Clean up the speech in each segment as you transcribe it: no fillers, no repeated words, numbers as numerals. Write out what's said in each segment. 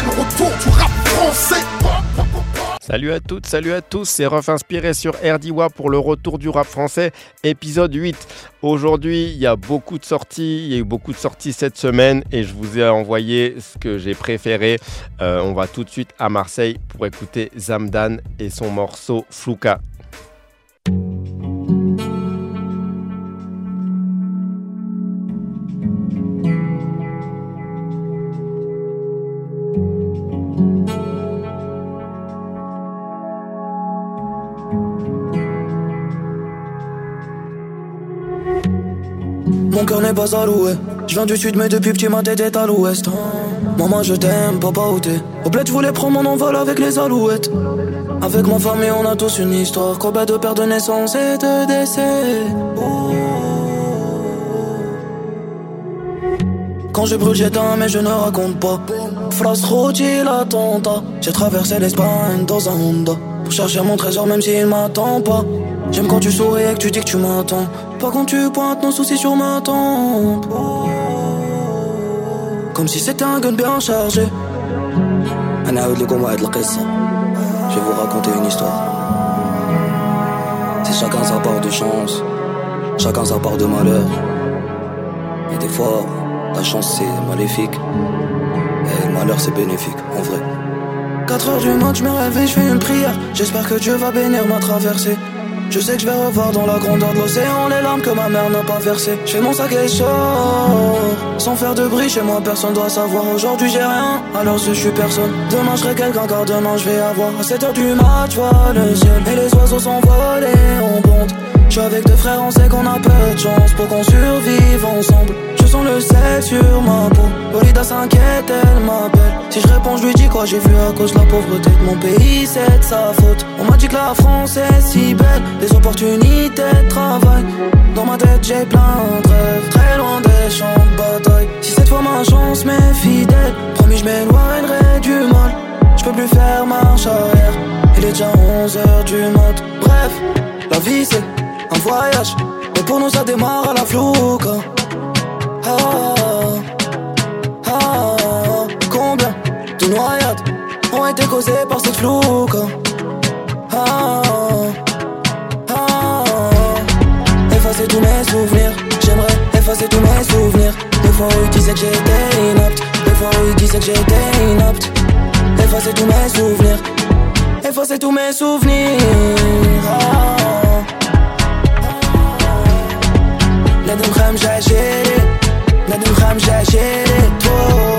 le retour du rap français. Salut à toutes, salut à tous, c'est Ref Inspiré sur RDIWA pour le retour du rap français, épisode 8. Aujourd'hui, il y a beaucoup de sorties, il y a eu beaucoup de sorties cette semaine et je vous ai envoyé ce que j'ai préféré. On va tout de suite à Marseille pour écouter Zamdan et son morceau Flouka. Mon cœur n'est pas alloué. Je viens du sud mais depuis petit ma tête est à l'ouest. Maman je t'aime, papa où t'es? Au bled je voulais prendre mon envol avec les alouettes. Avec ma famille on a tous une histoire. Combien de pères de naissance et de décès. Quand je brûle j'éteins mais je ne raconte pas. Phrase routine l'attentat. J'ai traversé l'Espagne dans un Honda pour chercher mon trésor même s'il m'attend pas. J'aime quand tu souris et que tu dis que tu m'attends. Pas quand tu pointes nos soucis sur ma tempe. Comme si c'était un gun bien chargé. Je vais vous raconter une histoire. C'est chacun sa part de chance, chacun sa part de malheur. Et des fois, la chance c'est maléfique et le malheur c'est bénéfique, en vrai. 4h du mat, je me réveille, je fais une prière. J'espère que Dieu va bénir ma traversée. Je sais que je vais revoir dans la grandeur de l'océan les larmes que ma mère n'a pas versées. Je fais mon sac et je sors sans faire de bruit chez moi, personne doit savoir. Aujourd'hui j'ai rien, alors je suis personne. Demain je serai quelqu'un car demain je vais avoir. À 7h du mat, je vois le ciel et les oiseaux s'envolent, on bonde. Je suis avec deux frères, on sait qu'on a peu de chance pour qu'on survive ensemble. Je sens le sel sur ma peau. Lolita s'inquiète, elle m'appelle. Si je réponds, je lui dis quoi j'ai vu à cause de la pauvreté de mon pays, c'est de sa faute. On m'a dit que la France est si belle, des opportunités de travail. Dans ma tête j'ai plein de rêves, très loin des champs de bataille. Si cette fois ma chance m'est fidèle, promis je m'éloignerai du mal. Je peux plus faire marche arrière, il est déjà 11h du mat. Bref, la vie c'est un voyage, mais pour nous ça démarre à la flouka. Combien de noyades ont été causées par cette flouka. Effacer tous mes souvenirs, j'aimerais effacer tous mes souvenirs. Des fois où ils disaient que j'étais inapte, des fois où ils disaient que j'étais inapte. Effacer tous mes souvenirs, effacer tous mes souvenirs. Nadem kham jashiri, nadem kham jashiri to.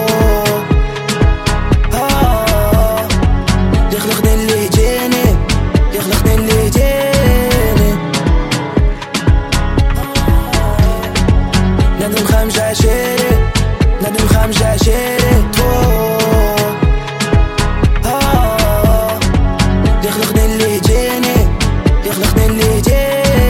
يخلقني اللي يجيني، يخلقني اللي يجيني. nadem kham jashiri, nadem kham jashiri to. يخلقني اللي يجيني، يخلقني اللي يجيني.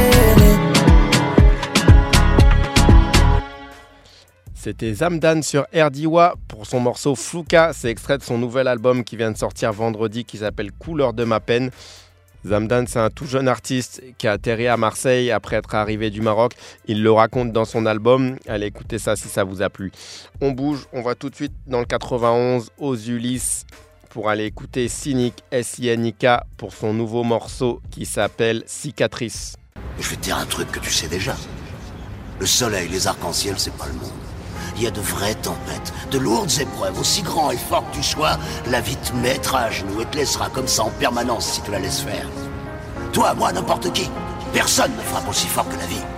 C'était Zamdan sur RDIWA pour son morceau Flouka. C'est extrait de son nouvel album qui vient de sortir vendredi qui s'appelle Couleur de ma peine. Zamdan, c'est un tout jeune artiste qui a atterri à Marseille après être arrivé du Maroc. Il le raconte dans son album. Allez écouter ça si ça vous a plu. On bouge, on va tout de suite dans le 91 aux Ulysses pour aller écouter Cynic, SINIK pour son nouveau morceau qui s'appelle Cicatrice. Je vais te dire un truc que tu sais déjà. Le soleil, les arcs-en-ciel, c'est pas le monde. Il y a de vraies tempêtes, de lourdes épreuves, aussi grand et fort que tu sois, la vie te mettra à genoux et te laissera comme ça en permanence si tu la laisses faire. Toi, moi, n'importe qui, personne ne frappe aussi fort que la vie.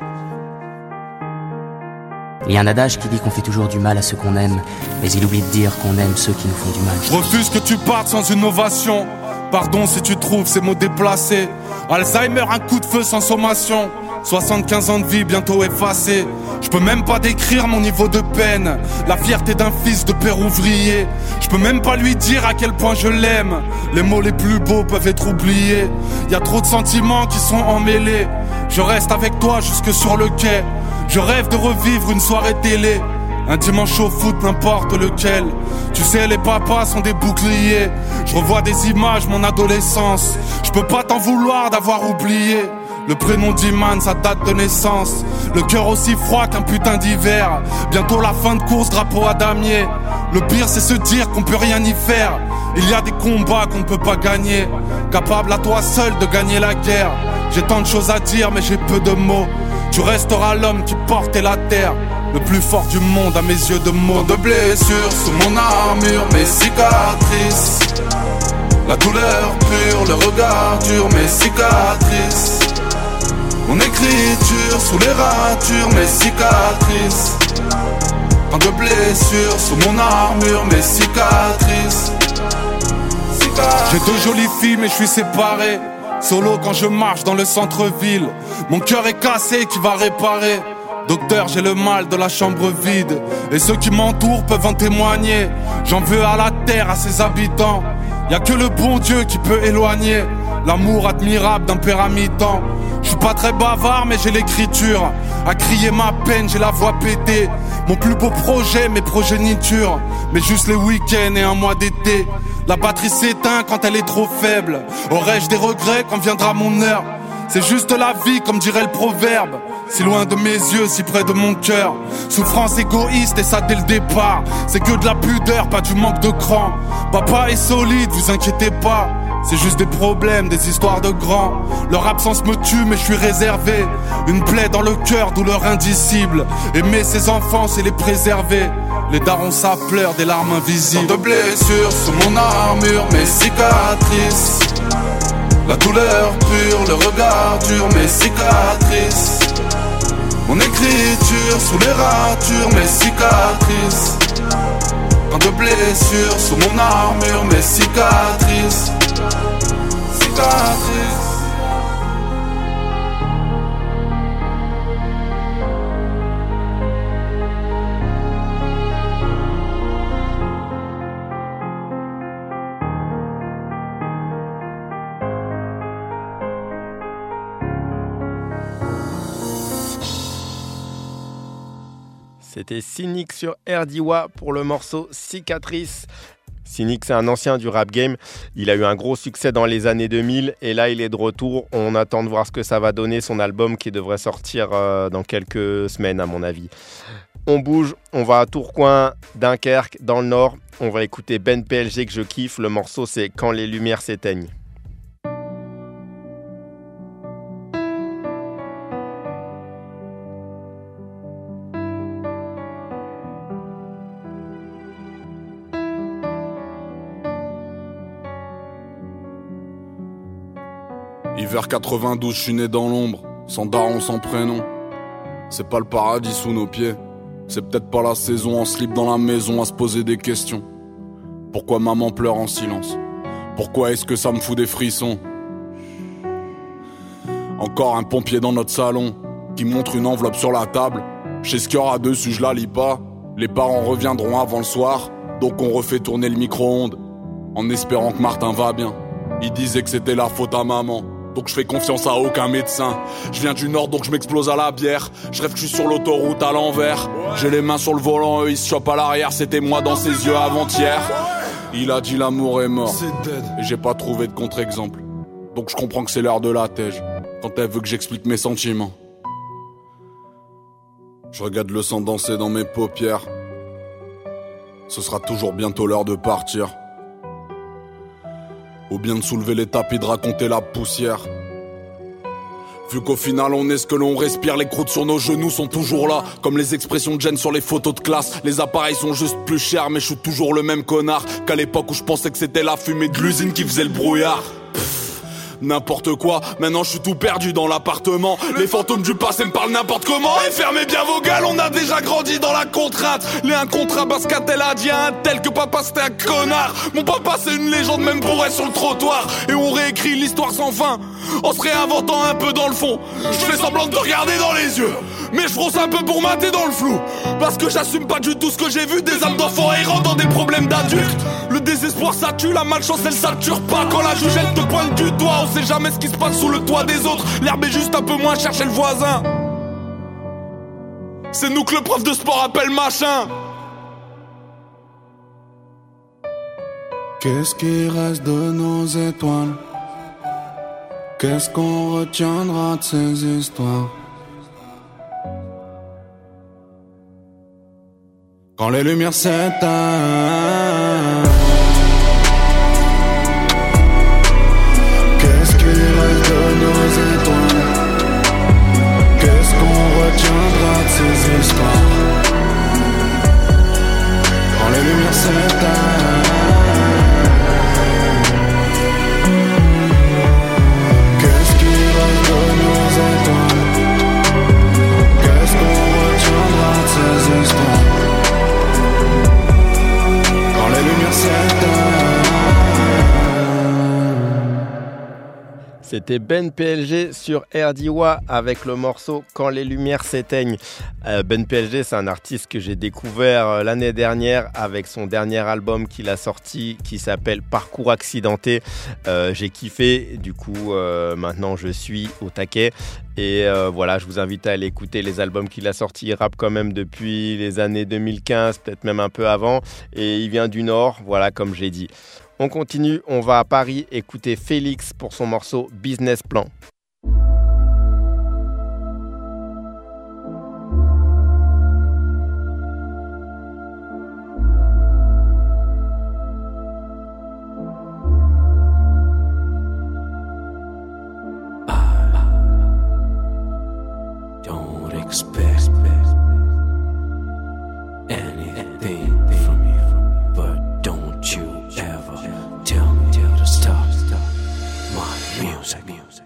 Il y a un adage qui dit qu'on fait toujours du mal à ceux qu'on aime, mais il oublie de dire qu'on aime ceux qui nous font du mal. Je refuse que tu partes sans une ovation. Pardon si tu trouves ces mots déplacés. Alzheimer, un coup de feu sans sommation. 75 ans de vie bientôt effacés. Je peux même pas décrire mon niveau de peine. La fierté d'un fils de père ouvrier. Je peux même pas lui dire à quel point je l'aime. Les mots les plus beaux peuvent être oubliés. Y a trop de sentiments qui sont emmêlés. Je reste avec toi jusque sur le quai. Je rêve de revivre une soirée télé. Un dimanche au foot, n'importe lequel. Tu sais, les papas sont des boucliers. Je revois des images, mon adolescence. Je peux pas t'en vouloir d'avoir oublié. Le prénom d'Iman, sa date de naissance. Le cœur aussi froid qu'un putain d'hiver. Bientôt la fin de course, drapeau à damier. Le pire c'est se dire qu'on peut rien y faire. Il y a des combats qu'on ne peut pas gagner. Capable à toi seul de gagner la guerre. J'ai tant de choses à dire mais j'ai peu de mots. Tu resteras l'homme qui portait la terre. Le plus fort du monde à mes yeux de mots. Tant de blessures sous mon armure, mes cicatrices. La douleur pure, le regard dur, mes cicatrices. Mon écriture sous les ratures, mes cicatrices. Tant de blessures sous mon armure, mes cicatrices. J'ai deux jolies filles mais je suis séparé. Solo quand je marche dans le centre-ville. Mon cœur est cassé qui va réparer. Docteur, j'ai le mal de la chambre vide. Et ceux qui m'entourent peuvent en témoigner. J'en veux à la terre, à ses habitants. Y'a que le bon Dieu qui peut éloigner l'amour admirable d'un père à mi-temps. Je suis pas très bavard mais j'ai l'écriture. À crier ma peine, j'ai la voix pétée. Mon plus beau projet, mes progénitures. Mais juste les week-ends et un mois d'été. La batterie s'éteint quand elle est trop faible. Aurais-je des regrets quand viendra mon heure? C'est juste la vie comme dirait le proverbe. Si loin de mes yeux, si près de mon cœur. Souffrance égoïste et ça dès le départ. C'est que de la pudeur, pas du manque de cran. Papa est solide, vous inquiétez pas. C'est juste des problèmes, des histoires de grands. Leur absence me tue mais je suis réservé. Une plaie dans le cœur, douleur indicible. Aimer ses enfants c'est les préserver. Les darons ça pleure, des larmes invisibles. Tant de blessures sous mon armure, mes cicatrices. La douleur pure, le regard dur, mes cicatrices. Mon écriture sous les ratures, mes cicatrices. Tant de blessures sous mon armure, mes cicatrices. Cicatrices. C'était Cynic sur RDIWA pour le morceau Cicatrice. Cynic, c'est un ancien du rap game. Il a eu un gros succès dans les années 2000 et là, il est de retour. On attend de voir ce que ça va donner, son album qui devrait sortir dans quelques semaines, à mon avis. On bouge, on va à Tourcoing, Dunkerque, dans le Nord. On va écouter Ben PLG que je kiffe. Le morceau, c'est Quand les lumières s'éteignent. Hiver 92, je suis né dans l'ombre, sans daron, sans prénom. C'est pas le paradis sous nos pieds, c'est peut-être pas la saison, en slip dans la maison à se poser des questions. Pourquoi maman pleure en silence? Pourquoi est-ce que ça me fout des frissons? Encore un pompier dans notre salon, qui montre une enveloppe sur la table. Je sais ce qu'il y aura dessus, je la lis pas. Les parents reviendront avant le soir, donc on refait tourner le micro-ondes, en espérant que Martin va bien. Il disait que c'était la faute à maman, donc je fais confiance à aucun médecin. Je viens du Nord donc je m'explose à la bière. Je rêve que je suis sur l'autoroute à l'envers. J'ai les mains sur le volant, eux ils se chopent à l'arrière. C'était moi dans ses yeux avant-hier. Il a dit l'amour est mort, et j'ai pas trouvé de contre-exemple. Donc je comprends que c'est l'heure de la tège, quand elle veut que j'explique mes sentiments. Je regarde le sang danser dans mes paupières. Ce sera toujours bientôt l'heure de partir, ou bien de soulever les tapis, de raconter la poussière. Vu qu'au final on est ce que l'on respire, les croûtes sur nos genoux sont toujours là, comme les expressions de gêne sur les photos de classe. Les appareils sont juste plus chers, mais je suis toujours le même connard qu'à l'époque où je pensais que c'était la fumée de l'usine qui faisait le brouillard. N'importe quoi, maintenant je suis tout perdu dans l'appartement. Les fantômes du passé me parlent n'importe comment. Et fermez bien vos gueules, on a déjà grandi dans la contrainte. Les un contrat parce qu'a-t-elle a dit à un tel que papa c'était un connard. Mon papa c'est une légende même pour être sur le trottoir. Et on réécrit l'histoire sans fin, en se réinventant un peu dans le fond. Je fais semblant de te regarder dans les yeux, mais je fronce un peu pour mater dans le flou, parce que j'assume pas du tout ce que j'ai vu. Des âmes d'enfants errants dans des problèmes d'adultes. Le désespoir ça tue, la malchance elle sature pas. Quand la juge elle te pointe du doigt, on sait jamais ce qui se passe sous le toit des autres. L'herbe est juste un peu moins chère chez le voisin. C'est nous que le prof de sport appelle machin. Qu'est-ce qui reste de nos étoiles Qu'est-ce qu'on retiendra de ces histoires? Quand les lumières s'éteignent, qu'est-ce qu'il reste de nos étoiles? Qu'est-ce qu'on retiendra de ces histoires? Quand les lumières s'éteignent, qu'est-ce qu'il reste de nos étoiles? Qu'est-ce qu'on retiendra de ces histoires? Quand les lumières s'éteignent. C'était Ben PLG sur RDIWA avec le morceau Quand les lumières s'éteignent. Ben PLG, c'est un artiste que j'ai découvert l'année dernière avec son dernier album qu'il a sorti qui s'appelle Parcours accidenté. J'ai kiffé, du coup maintenant je suis au taquet. Et voilà, je vous invite à aller écouter les albums qu'il a sortis. Il rappe quand même depuis les années 2015, peut-être même un peu avant. Et il vient du Nord, voilà, comme j'ai dit. On continue, on va à Paris écouter Félix pour son morceau Business Plan. Don't expect anything from you, but don't you ever tell me to stop my music.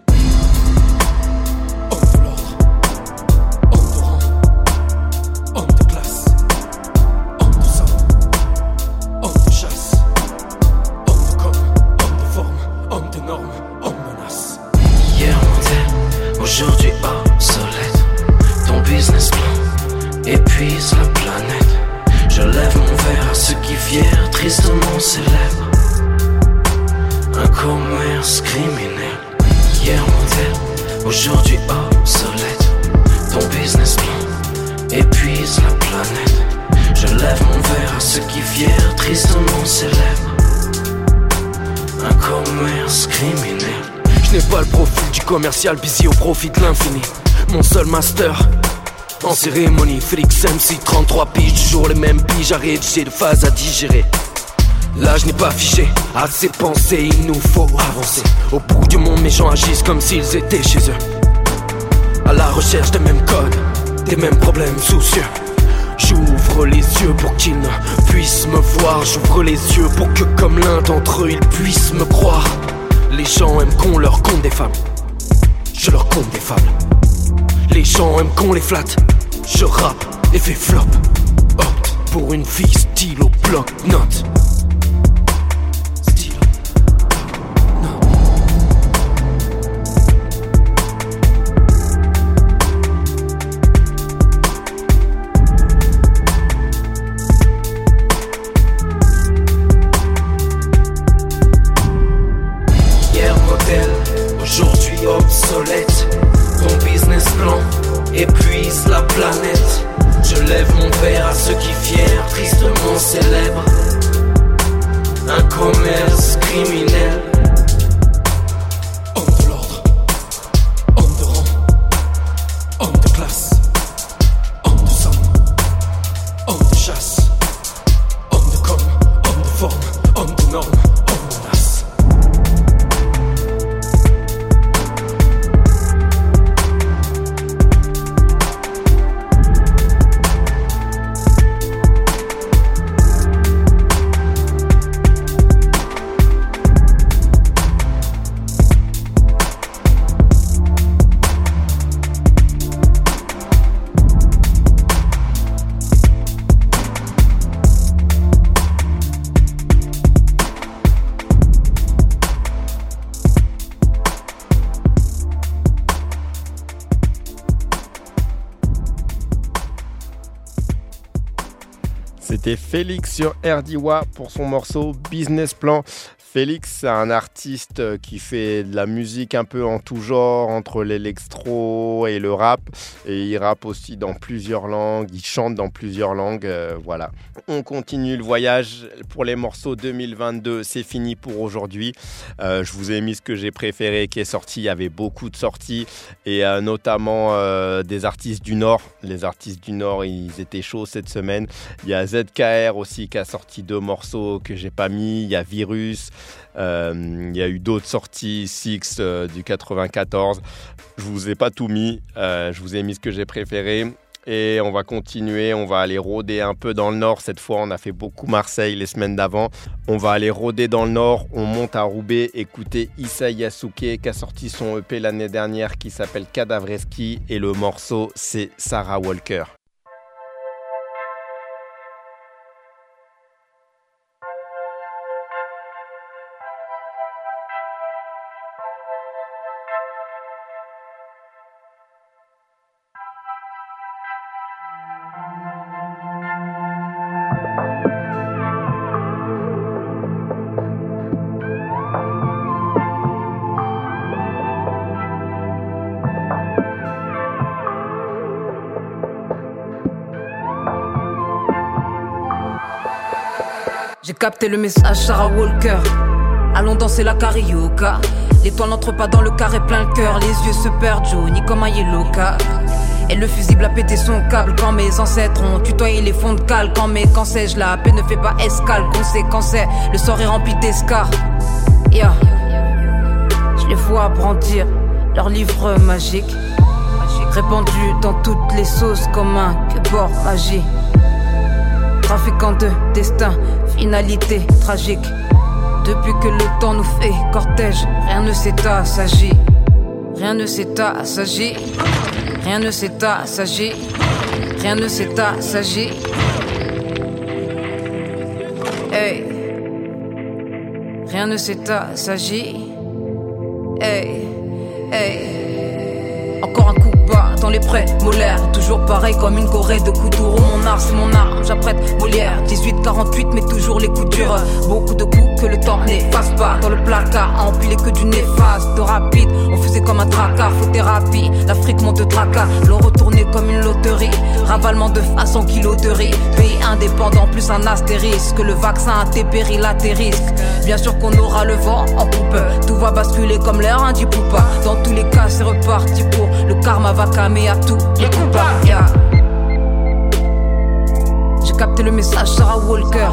Homme de l'ordre, homme de rang, homme de classe, homme de sang, homme de chasse, homme de com, homme de forme, homme de normes, homme menace. Hier modèle, aujourd'hui obsolète. Ton business plan épuise la planète. Je lève mon verre à ceux qui fiers, tristement célèbrent un commerce criminel. Hier modèle, aujourd'hui obsolète. Ton business plan épuise la planète. Je lève mon verre à ceux qui fiers, tristement célèbrent un commerce criminel. Je n'ai pas le profil du commercial, busy au profit de l'infini. Mon seul master en cérémonie, Félix MC, 33 piges, toujours les mêmes piges à rédiger, de phase à digérer. Là je n'ai pas figé, à ces pensées il nous faut avancer. Au bout du monde mes gens agissent comme s'ils étaient chez eux, à la recherche des mêmes codes, des mêmes problèmes soucieux. J'ouvre les yeux pour qu'ils ne puissent me voir. J'ouvre les yeux pour que comme l'un d'entre eux ils puissent me croire. Les gens aiment qu'on leur conte des fables, je leur conte des fables. Les gens aiment qu'on les flatte, je rappe et fais flop. Opte pour une vie stylo bloc-notes. Hier modèle, aujourd'hui obsolète. Ton business plan épuise la planète. Je lève mon verre à ceux qui fiers, tristement célèbrent un commerce criminel. Homme de l'ordre, homme de rang, homme de classe, homme de sang, homme de chasse, homme de com, homme de forme, homme de normes, homme menace. C'était Félix sur RDIWA pour son morceau Business Plan. Félix, c'est un artiste qui fait de la musique un peu en tout genre, entre l'électro et le rap. Et il rappe aussi dans plusieurs langues, il chante dans plusieurs langues, voilà. On continue le voyage pour les morceaux 2022, c'est fini pour aujourd'hui. Je vous ai mis ce que j'ai préféré qui est sorti, il y avait beaucoup de sorties et notamment des artistes du Nord. Les artistes du Nord, ils étaient chauds cette semaine. Il y a ZKR aussi qui a sorti 2 morceaux que j'ai pas mis, il y a Virus. Il y a eu d'autres sorties, Six du 94. Je vous ai pas tout mis, je vous ai mis ce que j'ai préféré. Et on va continuer, on va aller rôder un peu dans le nord. Cette fois, on a fait beaucoup Marseille les semaines d'avant. On va aller rôder dans le nord, on monte à Roubaix, écouter Issa Yasuke qui a sorti son EP l'année dernière qui s'appelle Cadavreski et le morceau c'est Sarah Walker. J'ai capté le message Sarah Walker. Allons danser la carioca. L'étoile n'entre pas dans le carré plein le cœur. Les yeux se perdent jaunis comme un yellow card. Et le fusible a pété son câble. Quand mes ancêtres ont tutoyé les fonds de cale. Quand sais-je la paix ne fait pas escale. Conséquence est, le sort est rempli d'escarres. Yeah. Je les vois brandir leur livre magique, répandu dans toutes les sauces comme un bord magique. Trafiquant de destin, finalité tragique. Depuis que le temps nous fait cortège, rien ne s'est assagi. Rien ne s'est assagi. Rien ne s'est assagi. Rien ne s'est assagi. Hey. Rien ne s'est assagi. Hey. Hey. Encore un coup bas dans les prêts molaires. Toujours pareil comme une Corée de coups d'ouro. Mon art c'est mon arme, j'apprête Molière. 18-48 mais toujours les coups durs. Beaucoup de coups que le temps n'efface pas. Dans le placard, à empiler que du néfaste. De rapide, on faisait comme un tracard. Faut thérapie, l'Afrique monte de tracas. L'on retournait comme une loterie. Ravalement de façon kilos de riz. Pays indépendant plus un astérisque. Le vaccin a tes périls à tes risques. Bien sûr qu'on aura le vent en poupe. Tout va basculer comme l'air un dit poupa. Dans tous les cas c'est reparti pour le karma va calmer à tout les coupables. Yeah. J'ai capté le message Sarah Walker.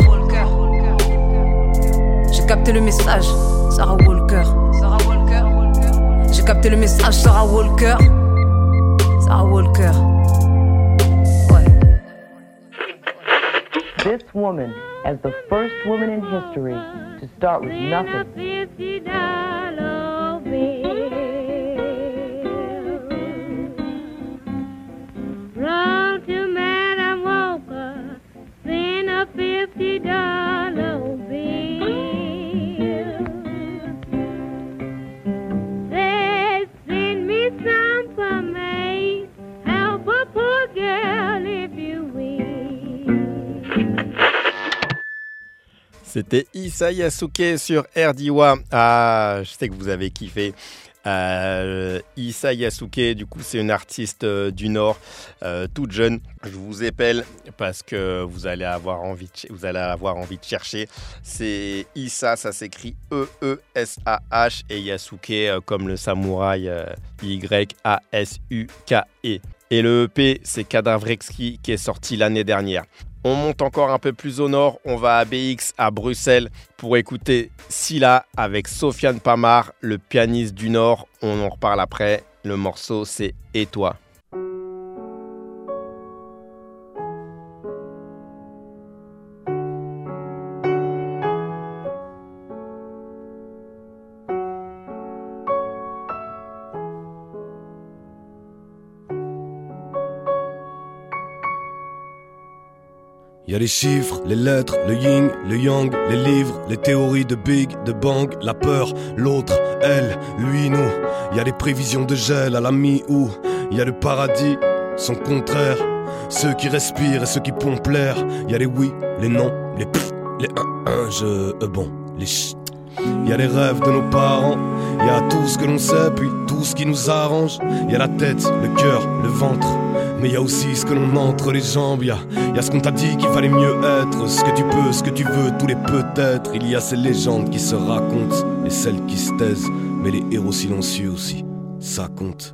J'ai capté le message Sarah Walker. J'ai capté le message Sarah Walker. Sarah Walker. Ouais. This woman, as the first woman in history to start with nothing. Run to Madam Walker, send a $50 bill. Say, send me some pomade, help a poor girl if you will. C'était Issa Yasuke sur RDIWA. Ah, je sais que vous avez kiffé. Issa Yasuke, du coup, c'est une artiste du Nord, toute jeune. Je vous épelle parce que vous allez avoir envie de chercher. C'est Issa, ça s'écrit E-E-S-A-H et Yasuke comme le samouraï Y-A-S-U-K-E. Et le EP, c'est Cadavreski qui est sorti l'année dernière. On monte encore un peu plus au nord, on va à BX à Bruxelles pour écouter Silla avec Sofiane Pamar, le pianiste du Nord. On en reparle après. Le morceau c'est Et toi. Y'a les chiffres, les lettres, le yin, le yang, les livres, les théories de Big, de Bang, la peur, l'autre, elle, lui, nous. Y'a les prévisions de gel à la mi-août. Y'a le paradis, son contraire. Ceux qui respirent et ceux qui pompent l'air. Y'a les oui, les non, les pff, les bon, les chut. y a les rêves de nos parents, y a tout ce que l'on sait, puis tout ce qui nous arrange. Y a la tête, le cœur, le ventre, mais y a aussi ce que l'on a entre les jambes. Y a ce qu'on t'a dit qu'il fallait mieux être, ce que tu peux, ce que tu veux, tous les peut-être. Il y a ces légendes qui se racontent et celles qui se taisent, mais les héros silencieux aussi, ça compte.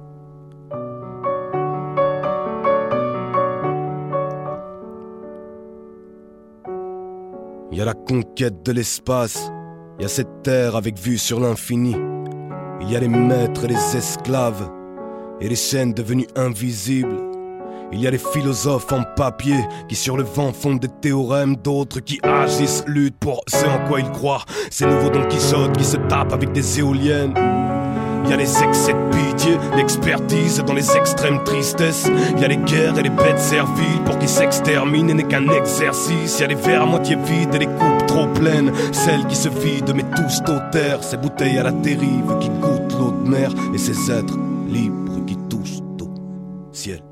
Il y a la conquête de l'espace, il y a cette terre avec vue sur l'infini. Il y a les maîtres et les esclaves, et les chaînes devenues invisibles. Il y a les philosophes en papier, qui sur le vent font des théorèmes. D'autres qui agissent, luttent pour ce en quoi ils croient. Ces nouveaux Don Quichotte qui se tapent avec des éoliennes. Il y a les excès de pitié, l'expertise dans les extrêmes tristesses. Il y a les guerres et les bêtes serviles pour qu'ils s'exterminent et n'est qu'un exercice. Il y a les verres à moitié vides et les coupes trop pleines, celles qui se vident mais tous au terre. Ces bouteilles à la dérive qui goûtent l'eau de mer, et ces êtres libres qui touchent au ciel.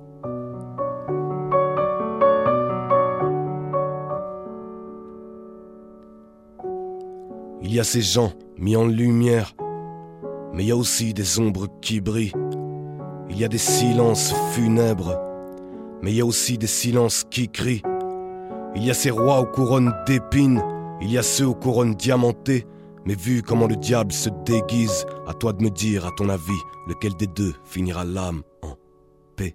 Il y a ces gens mis en lumière, mais il y a aussi des ombres qui brillent. Il y a des silences funèbres, mais il y a aussi des silences qui crient. Il y a ces rois aux couronnes d'épines, il y a ceux aux couronnes diamantées. Mais vu comment le diable se déguise, à toi de me dire, à ton avis, lequel des deux finira l'âme en paix.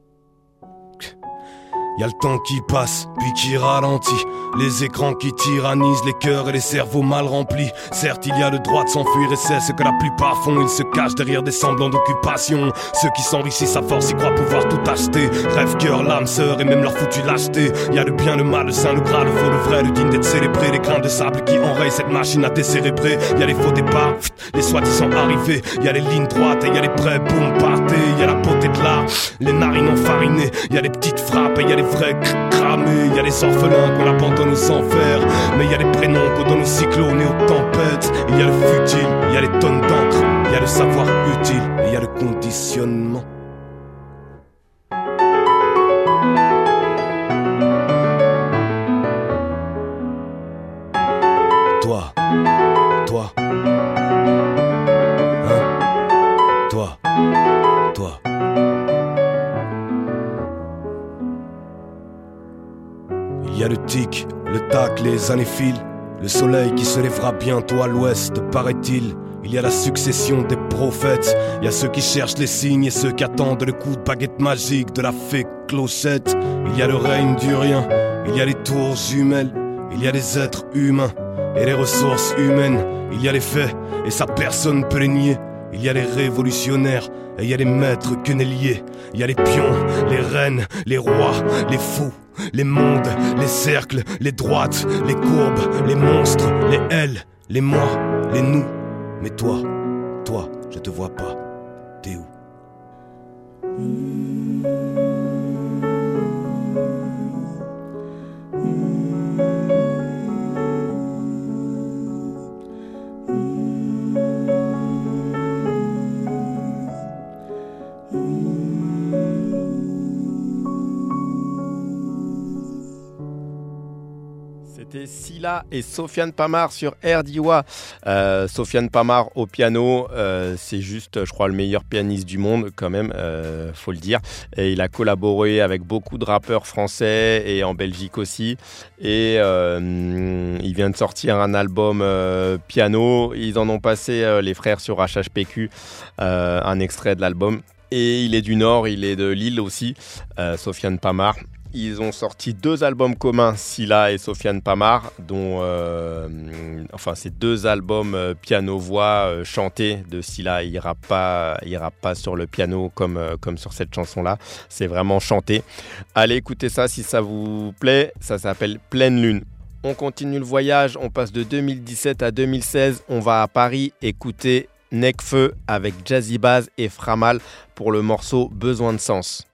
Y a le temps qui passe, puis qui ralentit, les écrans qui tyrannisent les cœurs et les cerveaux mal remplis. Certes, il y a le droit de s'enfuir et c'est ce que la plupart font. Ils se cachent derrière des semblants d'occupation. Ceux qui s'enrichissent à force y croient pouvoir tout acheter. Rêve, cœur, l'âme, sœur et même leur foutue lâcheté. Y a le bien, le mal, le saint, le gras, le faux, le vrai, le digne d'être célébré. Les grains de sable qui enrayent cette machine à décérébrer. Y a les faux départs, les soi-disant arrivés. Y a les lignes droites et y a les prêts, boum, partez. Y a la beauté de l'art, les narines enfarinées. Y a les petites frappes et y a les vrais cramés. Y a les orphelins qu'on abandonne aux enfers, mais y a les prénoms qu'on donne aux cyclones et aux tempêtes. Il y a le futile, il y a les tonnes d'encre, il y a le savoir utile et il y a le conditionnement. Toi, hein, toi. Il y a le tic, le tac, les années filent. Le soleil qui se lèvera bientôt à l'ouest, paraît-il. Il y a la succession des prophètes. Il y a ceux qui cherchent les signes et ceux qui attendent le coup de baguette magique de la fée clochette. Il y a le règne du rien, il y a les tours jumelles. Il y a les êtres humains et les ressources humaines. Il y a les faits et ça personne peut les nier. Il y a les révolutionnaires et il y a les maîtres queneliers. Il y a les pions, les reines, les rois, les fous, les mondes, les cercles, les droites, les courbes, les monstres, les elles, les moi, les nous. Mais toi, je te vois pas. T'es où? C'était Scylla et Sofiane Pamar sur RDIWA. Sofiane Pamar au piano, c'est juste, je crois, le meilleur pianiste du monde quand même, faut le dire. Et il a collaboré avec beaucoup de rappeurs français et en Belgique aussi. Et il vient de sortir un album piano. Ils en ont passé, les frères sur HHPQ, un extrait de l'album. Et il est du Nord, il est de Lille aussi, Sofiane Pamar. Ils ont sorti 2 albums communs, Scylla et Sofiane Pamar, dont c'est 2 albums piano-voix chantés de Scylla. Il rappe pas sur le piano comme sur cette chanson-là. C'est vraiment chanté. Allez écoutez ça si ça vous plaît. Ça s'appelle Pleine Lune. On continue le voyage. On passe de 2017 à 2016. On va à Paris écouter Nekfeu avec Jazzy Bass et Framal pour le morceau Besoin de sens.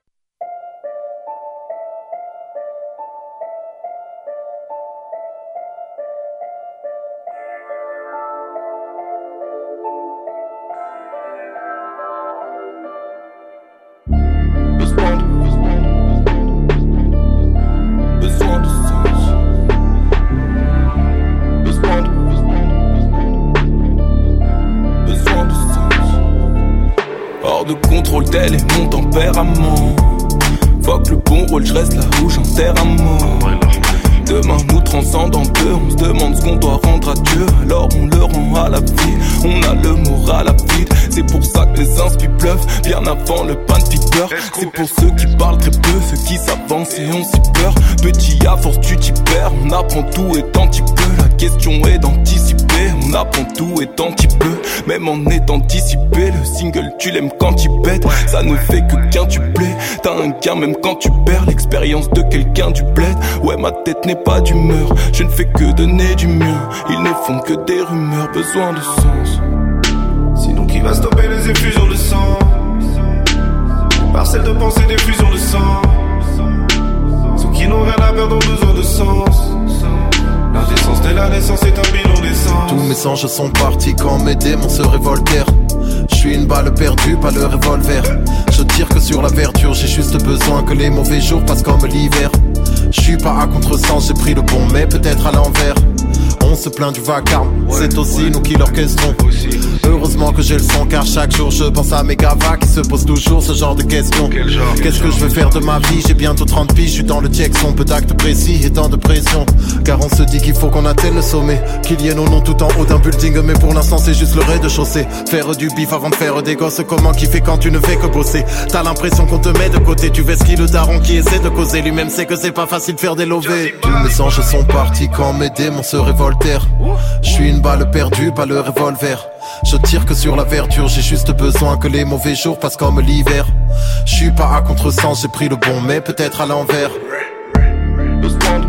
tempérament. Fuck le bon rôle, je reste là où j'enterre un mot. Demain nous transcende en deux, on se demande ce qu'on doit rendre à Dieu. Alors on le rend à la vie, on a le moral à vide. C'est pour ça que les inspi pleuvent, bien avant le pain de piper. C'est pour ceux qui parlent très peu, ceux qui s'avancent et ont si peur. Petit à force tu t'y perds, on apprend tout étant petit peu. La question est d'anticiper, on apprend tout étant petit peu. Même en étant dissipé, le single tu l'aimes quand il pète. Ça ne fait que gain tu plais, t'as un gain même quand tu perds. L'expérience de quelqu'un du bled, ouais ma tête n'est pas d'humeur. Je ne fais que donner du mien, ils ne font que des rumeurs, besoin de sens. Sinon qui va stopper les effusions de sang? Des parcelles de pensée, des fusions de sang. Ceux qui n'ont rien à perdre ont besoin de sens. L'indécence dès la naissance est un bilan d'essence. Tous mes anges sont partis quand mes démons se révoltèrent. Je suis une balle perdue, pas le revolver. Je tire que sur la verdure, j'ai juste besoin que les mauvais jours passent comme l'hiver. Je suis pas à contresens, j'ai pris le bon mais peut-être à l'envers. On se plaint du vacarme, c'est aussi nous qui l'orchestrons. Heureusement que j'ai le son car chaque jour je pense à mes gavas qui se posent toujours ce genre de questions. Qu'est-ce que je veux faire de ma vie? J'ai bientôt 30 piges, je suis dans le Jackson. Peu d'actes précis et tant de pression. Car on se dit qu'il faut qu'on atteigne le sommet, qu'il y ait nos noms tout en haut d'un building. Mais pour l'instant c'est juste le rez-de-chaussée. Faire du bif avant de faire des gosses, comment kiffer quand tu ne fais que bosser? T'as l'impression qu'on te met de côté, tu vesquilles le daron qui essaie de causer. Lui-même sait que c'est pas facile de faire des lovés. Tous mes anges sont partis quand mes démons se révoltèrent. Je suis une balle perdue, pas le revolver. Je tire que sur la verdure, j'ai juste besoin que les mauvais jours passent comme l'hiver. Je suis pas à contresens, j'ai pris le bon mais peut-être à l'envers. Besoin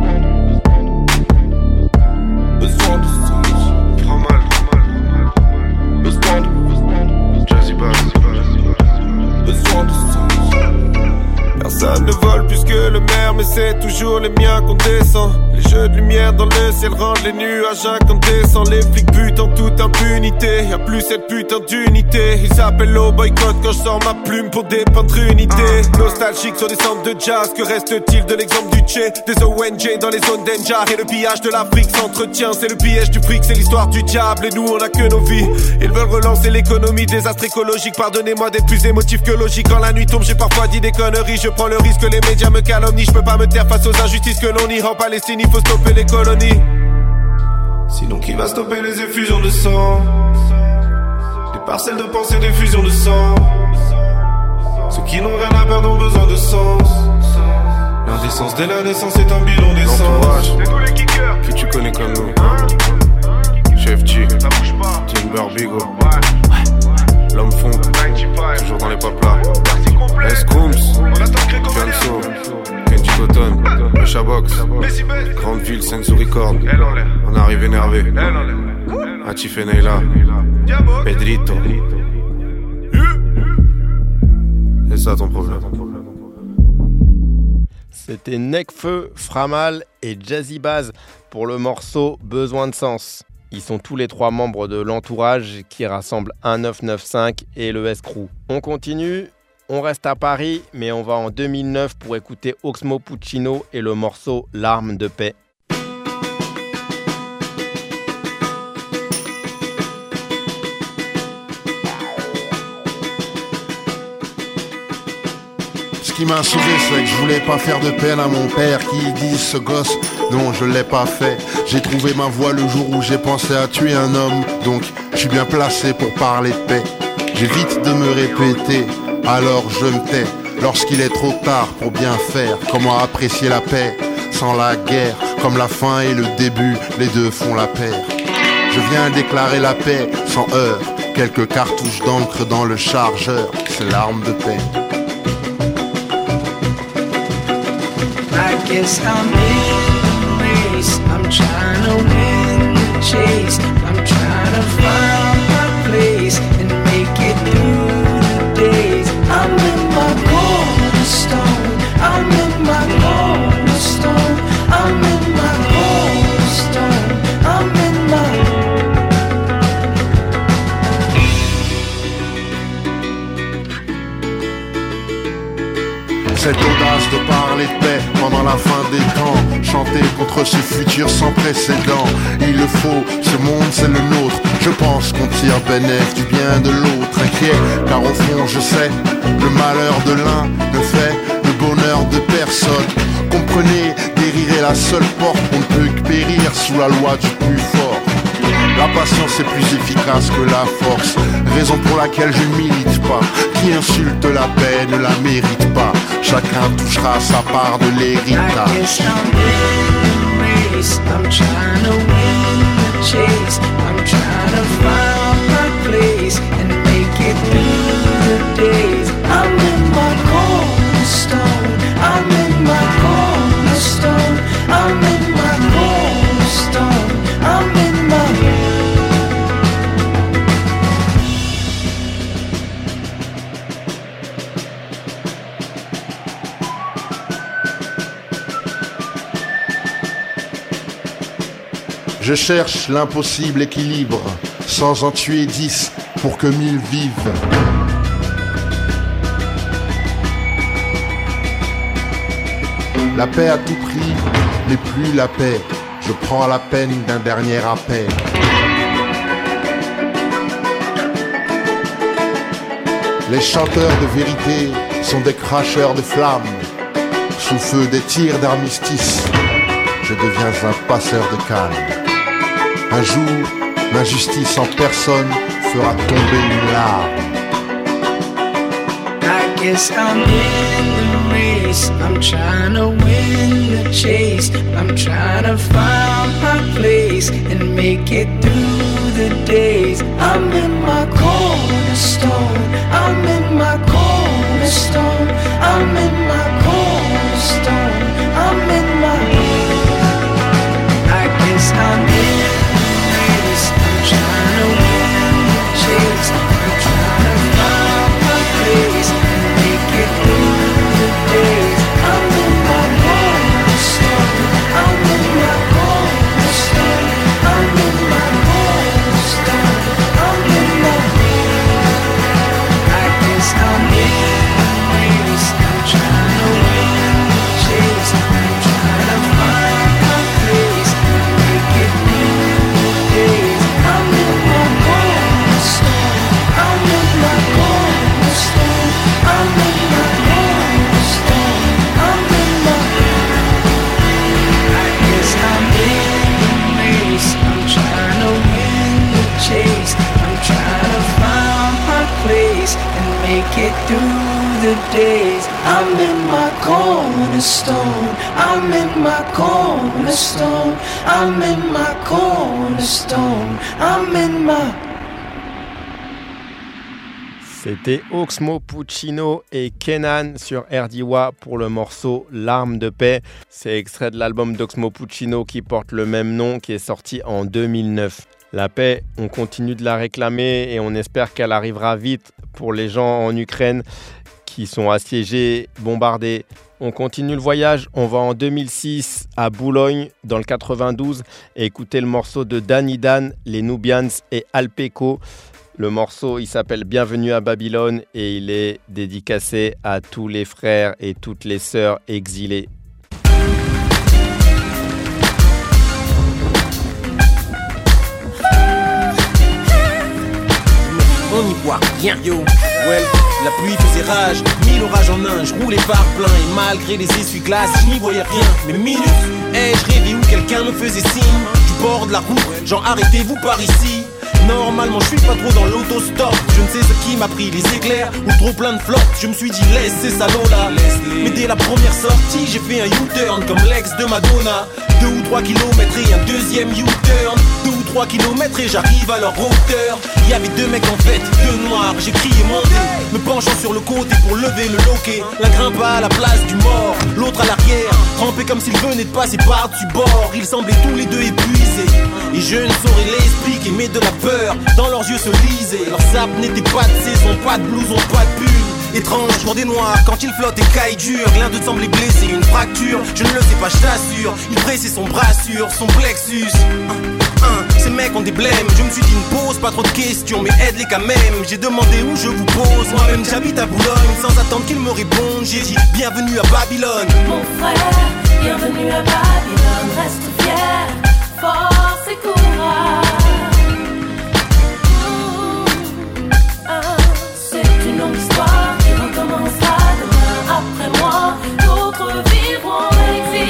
de sens. Trop mal. Besoin de Jazzy Bass. Besoin de sens. Personne ne vole plus que le maire, mais c'est toujours les miens qu'on descend. Les jeux de lumière dans le ciel rendent les nuages incandescents. Les flics butent en toute impunité, y'a plus cette putain d'unité. Ils appellent au boycott quand je sors ma plume pour dépeindre une idée. Nostalgique sur des centres de jazz, que reste-t-il de l'exemple du Tché? Des ONG dans les zones d'Enjar et le pillage de l'Afrique s'entretient. C'est le piège du fric, c'est l'histoire du diable et nous on a que nos vies. Ils veulent relancer l'économie, désastre écologique. Pardonnez-moi d'être plus émotif que logique. Quand la nuit tombe j'ai parfois dit des conneries. Je prends le risque que les médias me calomnient. Je peux pas me taire face aux injustices que l'on y rend. Palestine, il faut stopper les colonies. Sinon qui va stopper les effusions de sang? Des parcelles de pensée, des fusions de sang. Ceux qui n'ont rien à perdre ont besoin de sens. L'indécence dès la naissance est un bilan d'essence. L'entourage, qui tu connais comme nous? Chef G, Timber Bigo, L'homme fond, toujours dans les paplas. Escooms, Fianso, Kenji Cotton, Mecha Box, Grande Ville, Sensoricorn. On arrive énervé. Atif et Neila, Pedrito. C'est ça ton problème. C'était Nekfeu, Framal et Jazzy Bass pour le morceau Besoin de sens. Ils sont tous les trois membres de l'entourage qui rassemble 1995 et le S-Crew. On continue, on reste à Paris, mais on va en 2009 pour écouter Oxmo Puccino et le morceau L'arme de paix. Ce qui m'a sauvé, c'est que je voulais pas faire de peine à mon père qui dit ce gosse, non je l'ai pas fait. J'ai trouvé ma voie le jour où j'ai pensé à tuer un homme, donc je suis bien placé pour parler de paix. J'évite de me répéter, alors je me tais. Lorsqu'il est trop tard pour bien faire, comment apprécier la paix sans la guerre? Comme la fin et le début, les deux font la paire. Je viens déclarer la paix sans heurts, quelques cartouches d'encre dans le chargeur, c'est l'arme de paix. I guess I'm in the race. I'm trying to win the chase. I'm trying to find my place and make it through the days. I'm in my cornerstone. I'm in my cornerstone. I'm in my cornerstone. I'm in my. Cette audace de parler de paix pendant la fin des temps, chanter contre ce futur sans précédent. Il le faut, ce monde c'est le nôtre. Je pense qu'on tire bénéfice du bien de l'autre. Inquiet, car au fond je sais, le malheur de l'un ne fait le bonheur de personne. Comprenez, guérir est la seule porte. On ne peut que périr sous la loi du plus fort. La patience est plus efficace que la force, raison pour laquelle je ne milite pas. Qui insulte la paix ne la mérite pas. Chacun touchera sa part de l'héritage. I'm trying to win the chase. I'm trying to find my place and make it through the days. I'm in my cornerstone. I'm in my cornerstone. I'm in my cornerstone. I'm in my Je cherche l'impossible équilibre, sans en tuer 10 pour que 1000 vivent. La paix à tout prix n'est plus la paix. Je prends la peine d'un dernier appel. Les chanteurs de vérité sont des cracheurs de flammes. Sous feu des tirs d'armistice, je deviens un passeur de calme. Un jour, l'injustice en personne fera tomber une larme. I guess I'm in the race. I'm trying to win the chase. I'm trying to find my place and make it through the days. I'm in my cornerstone. I'm in my cornerstone. I'm in my cornerstone. I'm in my. I guess I'm in the race. I'm trying to win the chase. I'm trying to find my place and make it through the days. I'm in my cornerstone. I'm in my cornerstone. I'm in my cornerstone. I'm in my. I guess I'm in the race. I'm trying to win the chase. I'm trying to find my place and make it through the days. I'm in my cornerstone. I'm in my cornerstone. I'm in my cornerstone. I'm in my. I guess I'm in the race. I'm trying to win the chase. I'm trying to find my place and make it through the days. I'm in my cornerstone. I'm in my cornerstone. I'm in my cornerstone. I'm in my. C'était Oxmo Puccino et Kenan sur RDIWA pour le morceau Larmes de paix. C'est extrait de l'album d'Oxmo Puccino qui porte le même nom, qui est sorti en 2009. La paix, on continue de la réclamer et on espère qu'elle arrivera vite pour les gens en Ukraine qui sont assiégés, bombardés. On continue le voyage, on va en 2006 à Boulogne dans le 92 et écouter le morceau de Danny Dan, les Nubians et Alpeco. Le morceau, il s'appelle Bienvenue à Babylone et il est dédicacé à tous les frères et toutes les sœurs exilés. On n'y voit rien, yo. Ouais, la pluie faisait rage, 1000 orages en un, je roulais par plein et malgré les essuie-glaces, je n'y voyais rien. Mais minutes, je rêvais où quelqu'un me faisait signe du bord de la route, genre arrêtez-vous par ici. Normalement je suis pas trop dans l'autostop. Je ne sais ce qui m'a pris, les éclairs ou trop plein de flottes. Je me suis dit laisse ces salauds là. Mais dès la première sortie j'ai fait un U-turn comme l'ex de Madonna. 2 ou 3 kilomètres et un deuxième U-turn. 2 ou 3 kilomètres et j'arrive à leur hauteur. Il y avait 2 mecs en fait, 2 noirs. J'ai crié monter, me penchant sur le côté pour lever le loquet. L'un grimpe à la place du mort, l'autre à l'arrière, trempé comme s'ils venaient de passer par-dessus bord. Ils semblaient tous les deux épuisés et je ne saurais l'expliquer, mais de la peur dans leurs yeux se lisait. Leur sap n'était pas de saison, pas de blouson, pas de pull. Étrange pour des noirs, quand ils flottent et caillent dur. L'un d'eux semblait blessé, une fracture. Je ne le sais pas, je t'assure. Il pressait son bras sur son plexus. Ces mecs ont des blèmes. Je me suis dit ne pose pas trop de questions, mais aide-les quand même. J'ai demandé où je vous pose. Moi-même j'habite à Boulogne, sans attendre qu'ils me répondent. J'ai dit bienvenue à Babylone. Mon frère, Bienvenue à Babylone, reste fier, force et courage. C'est une longue histoire qui recommencera demain après moi. D'autres vivront l'exil.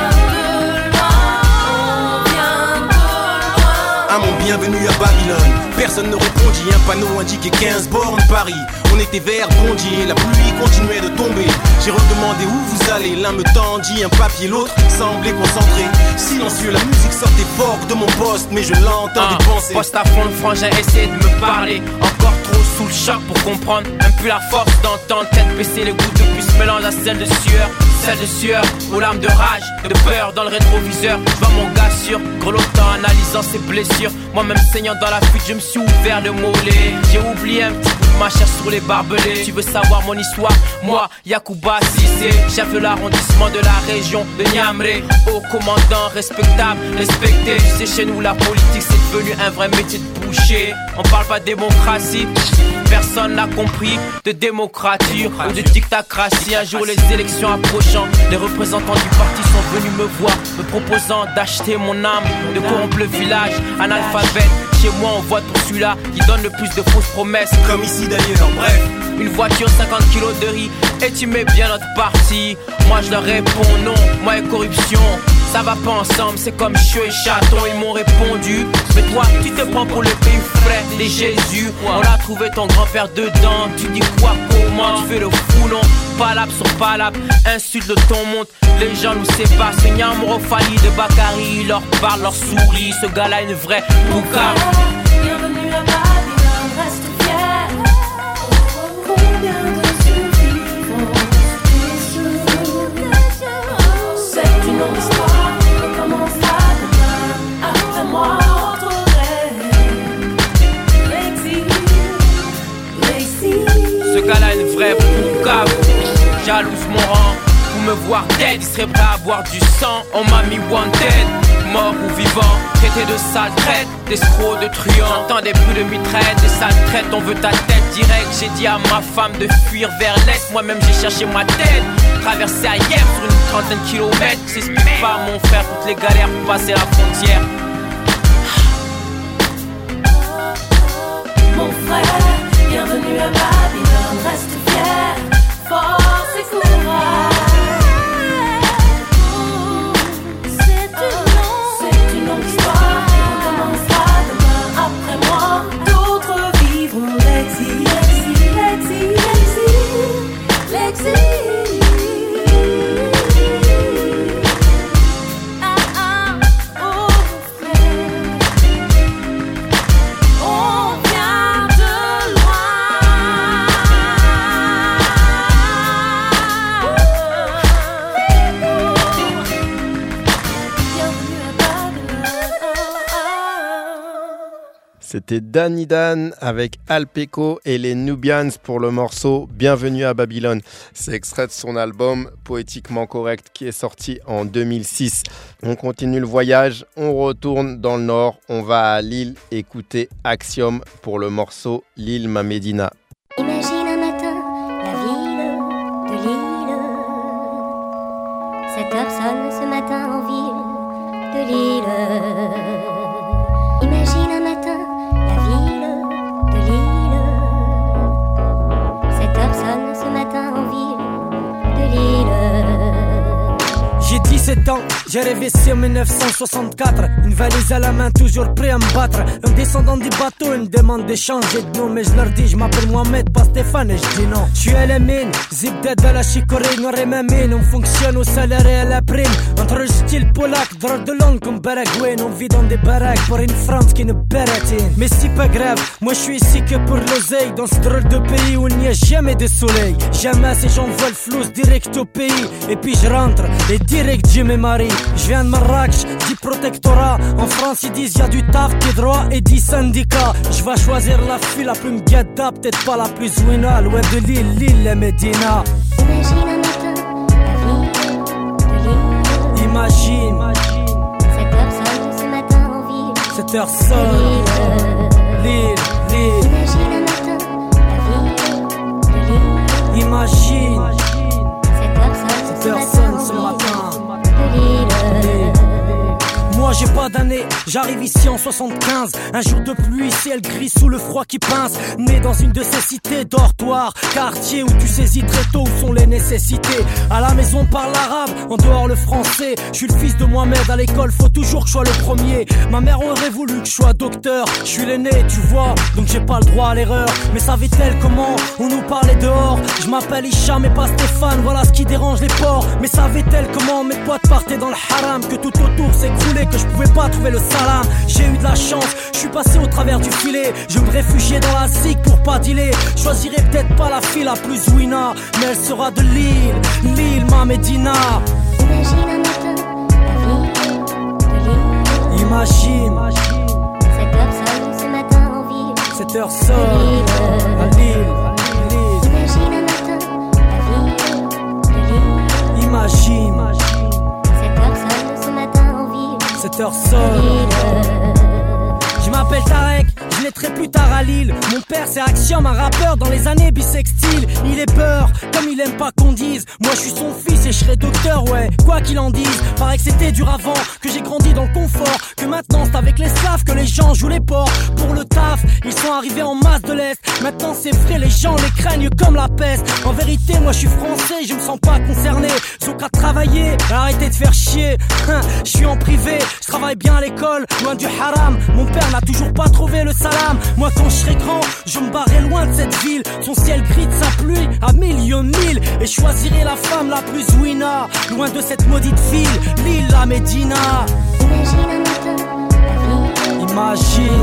À mon bienvenue à Babylone, personne ne répondit, un panneau indiquait 15 bornes Paris. On était vers Bondy et la pluie continuait de tomber. J'ai redemandé où vous allez, l'un me tendit un papier, l'autre semblait concentré. Silencieux, la musique sortait fort de mon poste, mais je l'entendais penser. Poste à fond, le frangin essaie de me parler. Encore trop sous le choc pour comprendre, même plus la force d'entendre. Tête baissée, les gouttes de puce mélangent à celle de sueur, aux larmes de rage, de peur dans le rétroviseur. Je vois mon gars sûr, grelottant, analysant ses blessures. Moi-même saignant dans la fuite, je me suis ouvert le mollet. J'ai oublié un petit bout de ma chair sur les barbelés. Tu veux savoir mon histoire? Moi, Yacouba Cissé, chef de l'arrondissement de la région de Niamey. Haut commandant, respectable, respecté. Tu sais, chez nous, la politique, c'est devenu un vrai métier de boucher. On parle pas de démocratie, personne n'a compris de démocratie ou de dictacratie. Un jour, les élections approchant, les représentants du parti sont venus me voir, me proposant d'acheter mon âme, de corrompre le village, analphabète. Chez moi, on vote pour celui-là qui donne le plus de fausses promesses, comme ici d'ailleurs. Bref, une voiture, 50 kilos de riz, et tu mets bien notre parti. Moi, je leur réponds non, moi et corruption, ça va pas ensemble, c'est comme chieux et chaton. Ils m'ont répondu, mais toi, tu te prends pour le pays frais des Jésus. On a trouvé ton grand-père dedans, tu dis quoi, comment? Tu fais le fou, non? Palabre sur palabre, insulte de ton monde. Les gens nous séparent, c'est Nyamro Fali de Bakary. Ils leur parlent, leur souris, ce gars-là est une vraie boucare. Bienvenue à Babylone, reste fier. Combien de survivants? C'est une longue histoire qui recommencera demain après moi. Autre rêve, l'exil. Ce gars-là est une vraie boucare. Jalouse mon rang, pour me voir dead, il serait prêt à boire du sang. On m'a mis wanted, mort ou vivant, traité de sale traite, d'escrocs, de truands. J'entends des bruits de mitraillettes, des sales traites, on veut ta tête direct. J'ai dit à ma femme de fuir vers l'est, moi-même j'ai cherché ma tête. Traversé à Yep sur une 30 de kilomètres, s'explique pas mon frère, toutes les galères pour passer la frontière. Mon frère, bienvenue à Babylone, reste fier, force et courage. C'est une longue histoire qui recommencera demain après moi. D'autres vivront l'exil, l'exil, l'exil, l'exil. C'était Danny Dan avec Alpeco et les Nubians pour le morceau Bienvenue à Babylone. C'est extrait de son album Poétiquement Correct qui est sorti en 2006. On continue le voyage, on retourne dans le nord, on va à Lille écouter Axiom pour le morceau L'île ma Médina. Imagine un matin la ville de Lille. 7 heures sonne ce matin en ville de Lille. Imagine un matin la ville de Lille. 7 heures sonne ce matin en ville de Lille. J'ai 17 ans, j'ai rêvé en 1964. Une valise à la main, toujours prêt à me battre. Un descendant des bateaux, une demande d'échange. J'ai de nom, mais je leur dis, je m'appelle Mohamed, pas Stéphane, et je dis non. Je suis à la mine, zip dead à la chicorée, noir et ma mine. On fonctionne au salaire et à la prime. Entre le style polac, drôle de langue comme Baragouin. On vit dans des baraques pour une France qui nous baratine. Mais c'est pas grave, moi je suis ici que pour l'oseille. Dans ce drôle de pays où il n'y a jamais de soleil. Jamais ces gens veulent flous direct au pays. Et puis je rentre, et direct Jim et Marie. Je viens de Marrakech, 10 protectorats. En France ils disent y'a du taf, des droits et 10 syndicats. Je vais choisir la fille la plus m'gada, peut-être pas la plus winna. Loin de l'île, l'île et Médina. Imagine un matin la ville de Lille. Imagine 7 heures sonne ce matin en ville. 7 heures sonne Lille, Lille. Imagine un matin la ville de Lille. Imagine 7 heures sonne ce matin ce matin moi j'ai pas d'année, j'arrive ici en 75. Un jour de pluie, ciel gris sous le froid qui pince. Né dans une de ces cités dortoirs, quartier où tu saisis très tôt où sont les nécessités. À la maison parle l'arabe, en dehors le français. Je suis le fils de Mohamed, à l'école faut toujours que je sois le premier. Ma mère aurait voulu que je sois docteur. Je suis l'aîné, tu vois, donc j'ai pas le droit à l'erreur. Mais savait-elle comment on nous parlait dehors? Je m'appelle Hicham et pas Stéphane, voilà ce qui dérange les porcs. Mais savait-elle comment mes potes partaient dans le haram? Que tout autour s'écroulait, que je pouvais pas trouver le salam. J'ai eu de la chance, je suis passé au travers du filet. Je me réfugiais dans la zig pour pas dealer. Je choisirais peut-être pas la fille la plus ouina, mais elle sera de l'île, ma Médina. Imagine 7h sonne ce matin en ville. 7h sonne à Lille. Imagine un matin la ville. Imagine 7h sonne ce matin en ville. 7h sonne. Je m'appelle Tarek, je naîtrai plus tard à Lille. Mon père c'est Axiom, un rappeur dans les années bisextiles. Il est peur, comme il aime pas qu'on dise. Moi je suis son fils et je serai docteur, ouais, quoi qu'il en dise. Paraît que c'était dur avant, que j'ai grandi dans le confort. Que maintenant c'est avec les slaves que les gens jouent les porcs. Pour le taf, ils sont arrivés en masse de l'Est. Maintenant c'est frais, les gens les craignent comme la peste. En vérité moi je suis français, je me sens pas concerné. Zouk à travailler, arrêtez de faire chier. Je suis en privé, je travaille bien à l'école, loin du haram. Mon père n'a toujours pas trouvé le salam. Moi quand je serai grand, je me barrerai loin de cette ville. Son ciel gris de sa pluie à millions de milles. Et je choisirai la femme la plus ouina, loin de cette maudite ville, l'île la Médina. Imagine un matin la ville. Imagine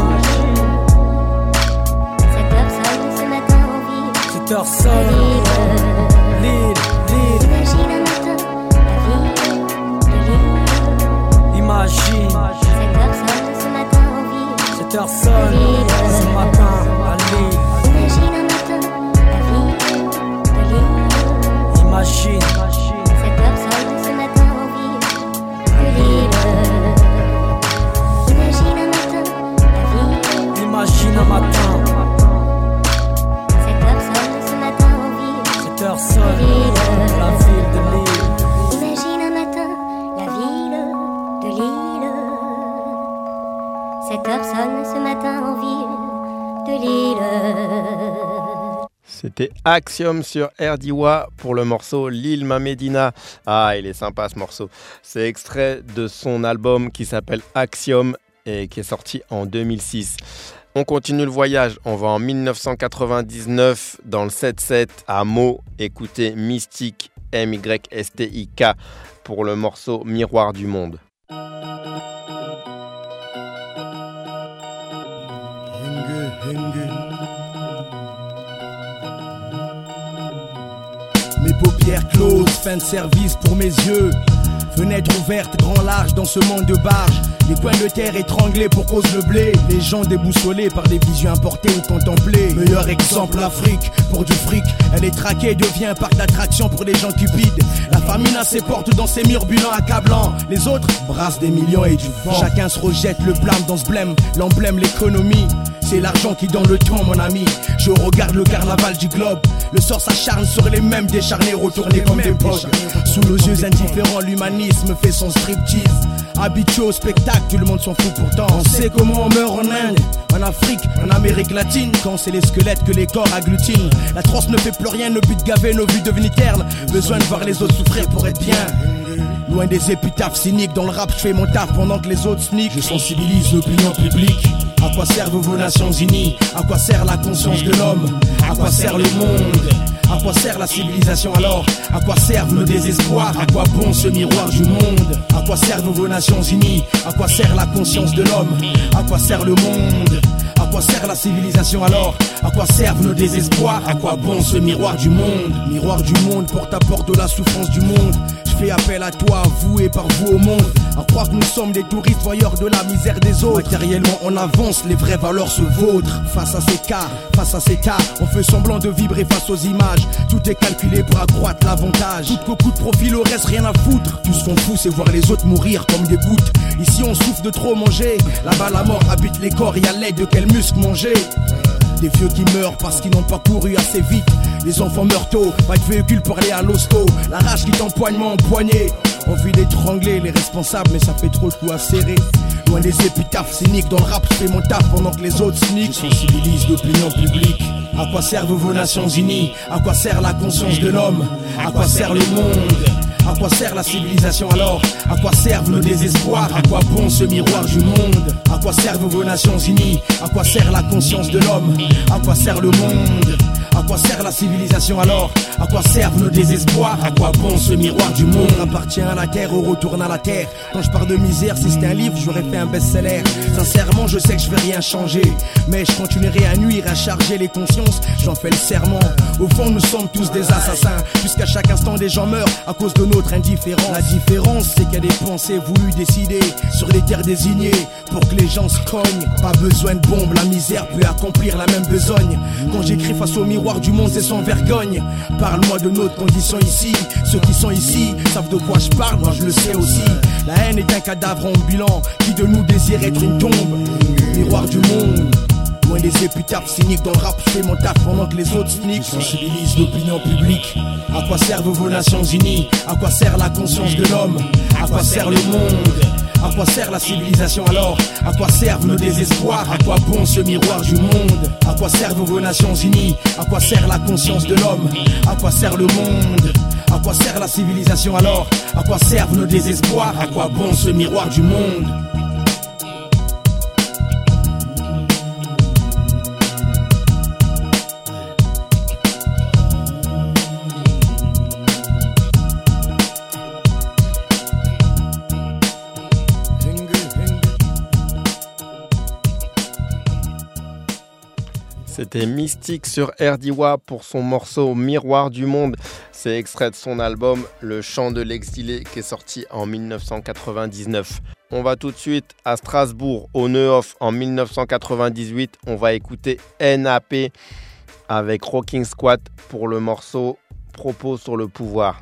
7h sonne ce matin en ville. 7h sonne Lille. Imagine un matin la ville. Imagine 7h sonne ce matin en ville. 7h sonne ce matin à Lille. Imagine un matin la ville. Imagine 7h sonne ce matin en ville. Imagine un matin la ville. Imagine un matin 7h sonne ce matin en ville. 7h sonne dans la ville de Lille. Imagine un matin la ville de Lille. 7h sonne ce matin en ville de Lille. C'était Axiom sur Erdiwa pour le morceau L'île ma Médina. Ah, il est sympa ce morceau. C'est extrait de son album qui s'appelle Axiom et qui est sorti en 2006. On continue le voyage. On va en 1999 dans le 7-7 à Meaux écouter Mystique, MYSTIK pour le morceau Miroir du monde. Mes paupières closes, fin de service pour mes yeux. Fenêtre ouverte, grand large dans ce monde de barges. Les coins de terre étranglés pour cause de blé. Les gens déboussolés par des visions importées ou contemplées. Meilleur exemple l'Afrique, pour du fric. Elle est traquée, devient un parc d'attraction pour les gens cupides. La famine a ses portes dans ses murs bulants accablants. Les autres brassent des millions et du vent. Chacun se rejette le blâme dans ce blême. L'emblème, l'économie. C'est l'argent qui donne le temps, mon ami. Je regarde le carnaval du globe. Le sort s'acharne sur les mêmes décharnés, retournés comme des poches. Sous nos yeux indifférents, l'humanisme fait son striptease. Habitué au spectacle, tout le monde s'en fout pourtant. On sait comment on meurt en Inde, en Afrique, en Amérique latine. Quand c'est les squelettes que les corps agglutinent. La trosse ne fait plus rien, nos buts gavés, nos vues devenus ternes. Besoin de voir les autres souffrir pour être bien. Loin des épitaphes cyniques, dans le rap je fais mon taf pendant que les autres sneak. Je sensibilise l'opinion publique. À quoi servent vos Nations Unies? À quoi sert la conscience de l'homme? À quoi sert le monde? À quoi sert la civilisation alors? À quoi servent nos désespoirs? À quoi bon ce miroir du monde? À quoi servent vos Nations Unies? À quoi sert la conscience de l'homme? À quoi sert le monde? À quoi sert la civilisation alors? À quoi servent nos désespoirs? À quoi bon ce miroir du monde? Miroir du monde, porte à porte de la souffrance du monde. Je fais appel à toi, à vous et par vous au monde. À croire que nous sommes des touristes voyeurs de la misère des autres. Matériellement on avance, les vraies valeurs se vautrent. Face à ces cas, face à ces tas, on fait semblant de vibrer face aux images. Tout est calculé pour accroître l'avantage. Tout coup de profil, au reste rien à foutre. Tout ce qu'on fout c'est voir les autres mourir comme des gouttes. Ici on souffre de trop manger. Là-bas la mort habite les corps, y'a l'aide de quel muscle manger. Des vieux qui meurent parce qu'ils n'ont pas couru assez vite. Les enfants meurent tôt, pas de véhicule pour aller à l'hosto. La rage qui t'empoigne en poignée. Envie d'étrangler les responsables, mais ça fait trop de coups à serrer. Loin des épitaphes cyniques, dans le rap je fais mon taf pendant que les autres sneak. Je sensibilise l'opinion publique. À quoi servent vos Nations Unies? À quoi sert la conscience de l'homme? À quoi sert le monde? À quoi sert la civilisation alors? À quoi servent nos désespoirs? À quoi bon ce miroir du monde? À quoi servent vos Nations Unies? À quoi sert la conscience de l'homme? À quoi sert le monde? À quoi sert la civilisation alors? À quoi servent nos désespoirs? À quoi bon ce miroir du monde? Appartient à la terre, on retourne à la terre. Quand je parle de misère, si c'était un livre, j'aurais fait un best-seller. Sincèrement, je sais que je vais rien changer, mais je continuerai à nuire, à charger les consciences. J'en fais le serment. Au fond, nous sommes tous des assassins, puisqu'à chaque instant des gens meurent à cause de notre indifférence. La différence, c'est qu'il y a des pensées voulues décider sur les terres désignées pour que les gens se cognent. Pas besoin de bombes, la misère peut accomplir la même besogne. Quand j'écris face au miroir du monde, c'est sans vergogne. Parle-moi de notre condition ici. Ceux qui sont ici savent de quoi je parle, moi je le sais aussi. La haine est un cadavre ambulant qui de nous désire être une tombe. Miroir du monde, loin des épitaphes cyniques. Dans le rap je fais mon taf pendant que les autres sneak. Sensibilise l'opinion publique. À quoi servent vos Nations Unies? À quoi sert la conscience de l'homme? À quoi sert le monde? À quoi sert la civilisation alors? À quoi servent nos désespoirs? À quoi bon ce miroir du monde? À quoi servent vos Nations Unies? À quoi sert la conscience de l'homme? À quoi sert le monde? À quoi sert la civilisation alors? À quoi servent nos désespoirs? À quoi bon ce miroir du monde? C'était Mystique sur RDIWA pour son morceau Miroir du Monde. C'est extrait de son album Le Chant de l'exilé qui est sorti en 1999. On va tout de suite à Strasbourg, au Neuhof en 1998. On va écouter NAP avec Rocking Squat pour le morceau Propos sur le pouvoir.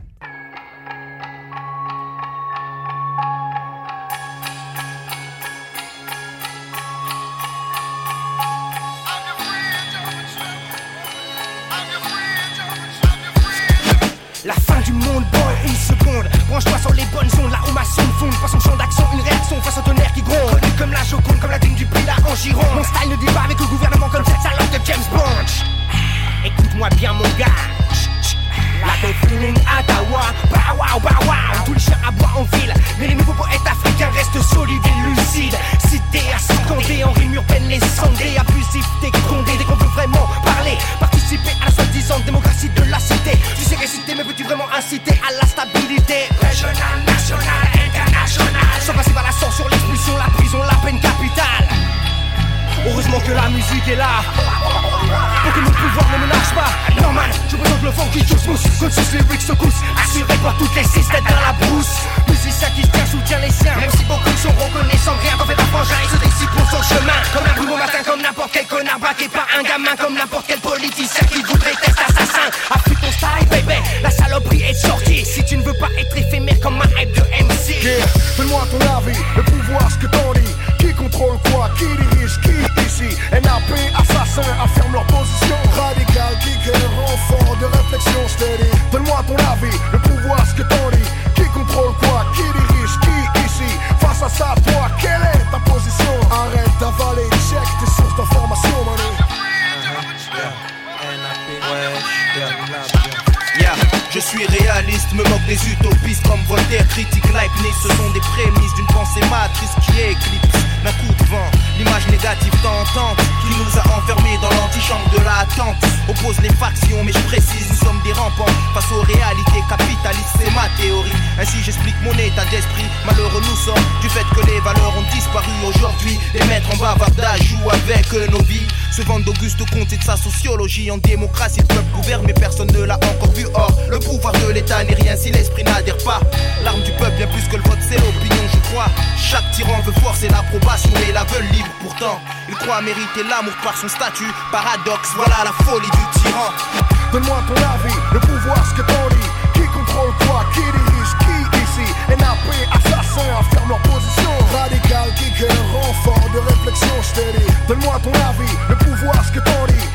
La fin du monde, boy, une seconde. Branche-toi sur les bonnes ondes, là où ma sonde fonde. Pas son champ d'action, une réaction face au tonnerre qui gronde. Connu comme la Joconde, comme la digne du Pilat en Gironde. Mon style ne dit pas avec le gouvernement comme cette salope de James Bond. Écoute-moi bien mon gars. La belle feeling Ottawa, bah wow. Tous les chiens aboient en ville, mais les nouveaux poètes africains restent solides et lucides. Cité à seconder, en rime urbaine les sondés. Abusifs, décondés, dès qu'on veut vraiment parler. Participer à la soi-disant démocratie de la cité. Tu sais réciter, mais peux-tu vraiment inciter à la stabilité régionale, nationale, internationale? Sans passer par la censure, l'expulsion, la prison, la peine capitale. Heureusement que la musique est là pour que notre pouvoir ne menage pas. Normal, je présente le fond qui touche mousse. Conscious lyrics secousse, assuré par toutes les six têtes dans la brousse. Musicien qui tient, soutient les siens. Même si beaucoup sont reconnaissants, rien qu'en fait un frangin, il se décide pour son chemin. Comme un boulot au matin, comme n'importe quel connard braqué par un gamin, comme n'importe quel politicien qui voudrait test assassin. Affûte ton style, baby, la saloperie est sortie. Si tu ne veux pas être éphémère comme un hype de MC. Yeah, fais-moi ton avis, le pouvoir, ce que t'en dis. Qui contrôle quoi, qui dirige, qui ici? NAP, assassins, affirment leur position. Radical, kicker, enfant de réflexion, j'te dis. Donne-moi ton avis, le pouvoir, ce que t'en dis. Qui contrôle quoi, qui dirige, qui ici? Face à ça, toi, quelle est ta position? Arrête d'avaler, check tes sources d'information, money. Je suis réaliste, me moque des utopistes comme Voltaire, critique Leibniz. Ce sont des prémices d'une pensée matrice qui éclipse d'un coup de vent l'image négative tentante qui nous a enfermés dans l'antichambre de l'attente. Oppose les factions, mais je précise, nous sommes des rampants face aux réalités capitalistes, c'est ma théorie. Ainsi j'explique mon état d'esprit. Malheureux nous sommes du fait que les valeurs ont disparu aujourd'hui. Les maîtres en bavardage jouent avec nos vies. Se vendent d'Auguste Comte et de sa sociologie. En démocratie, le peuple gouverne, mais personne ne l'a encore vu. Or, le pouvoir de l'État n'est rien si l'esprit n'adhère pas. L'arme du peuple, bien plus que le vote, c'est l'opinion, je crois. Chaque tyran veut forcer l'approbation et la veulent libre. Pourtant, il croit mériter l'amour par son statut. Paradoxe, voilà la folie du tyran. Donne-moi ton avis, le pouvoir, ce que t'en dis. Qui contrôle quoi, qui dirige, qui ici? NAP, assassins, affirment leur position. Radical, kicker, enfant de réflexion, j'te dis. Donne-moi ton avis, le pouvoir, ce que t'en dis.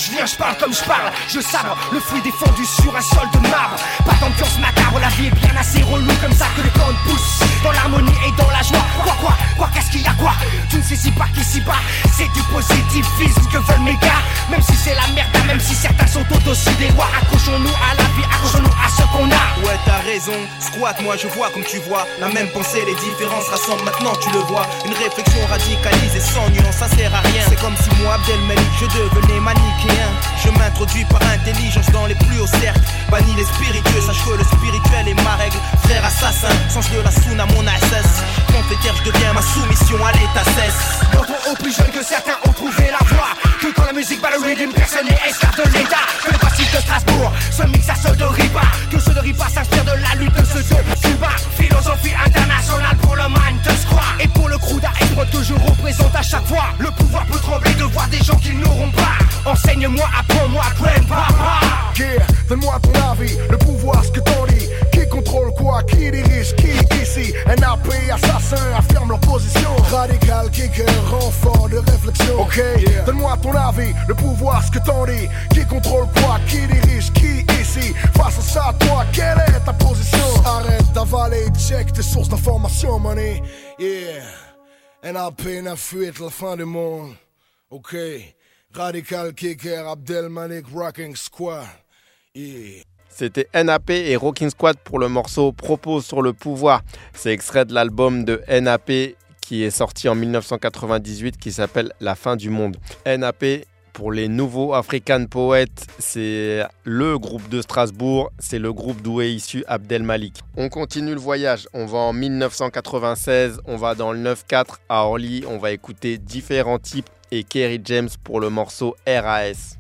je viens, je parle comme je parle. Je sabre le fruit défendu sur un sol de marbre. Pas d'ambiance macabre, la vie est bien assez relou. Comme ça que les cordes poussent dans l'harmonie et dans la joie. Quoi, qu'est-ce qu'il y a quoi? Tu ne saisis pas qu'ici-bas c'est du positivisme que veulent mes gars. Même si c'est la merde, même si certains sont aussi des rois. Accrochons-nous à la vie, accrochons-nous à ce qu'on a. Ouais, t'as raison, squat, moi je vois comme tu vois. La même pensée, les différences rassemblent, maintenant tu le vois. Une réflexion radicalisée sans nuance, ça sert à rien. C'est comme si moi, Abdelmalik, je devenais manichéen. Je m'introduis par intelligence dans les plus hauts cercles. Bannis les spiritueux, sache que le spirituel est ma règle. Frère assassin, sens de la souna, mon assesse. Confétière, je deviens ma soumission à l'état cesse. D'autres plus jeunes que certains ont trouvé la voie. Que quand la musique bat le rythme, personne n'est esclave de l'état. Que le passif de Strasbourg se mixe à ceux de Ripa. Que ceux de Ripa s'inspirent de la lutte de ceux de Cuba. Philosophie internationale pour le man de squad. Et pour le crew d'Aïdre que je représente à chaque fois. Le pouvoir peut trembler de voir des gens qui n'auront pas. Enseigne-moi, apprends-moi, apprends papa. Yeah, donne-moi ton avis, le pouvoir, ce que t'en dis. Qui contrôle quoi, qui dirige, qui ici? NAP, assassin, affirme leur position. Radical, kicker, renfort de réflexion. Ok, yeah. Donne-moi ton avis, le pouvoir, ce que t'en dis. Qui contrôle quoi, qui dirige, qui ici? Face à ça, toi, quelle est ta position? Arrête d'avaler, check tes sources d'information, money. Yeah, NAP, la fuite, la fin du monde. Ok, Radical, kicker, Abdelmalik, Rocking Squad. Yeah. C'était NAP et Rocking Squad pour le morceau Propose sur le pouvoir. C'est extrait de l'album de NAP qui est sorti en 1998 qui s'appelle La fin du monde. NAP, pour les nouveaux African Poets, c'est le groupe de Strasbourg, c'est le groupe d'où est issu Abdelmalik. On continue le voyage, on va en 1996, on va dans le 9-4 à Orly, on va écouter Différents Types et Kerry James pour le morceau RAS.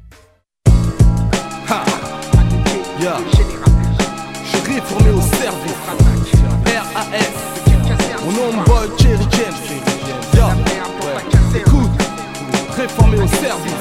Yeah. Je suis réformé au service. RAS. Mon nom boy Kerry James. Yeah. Ouais. Écoute, réformé au service.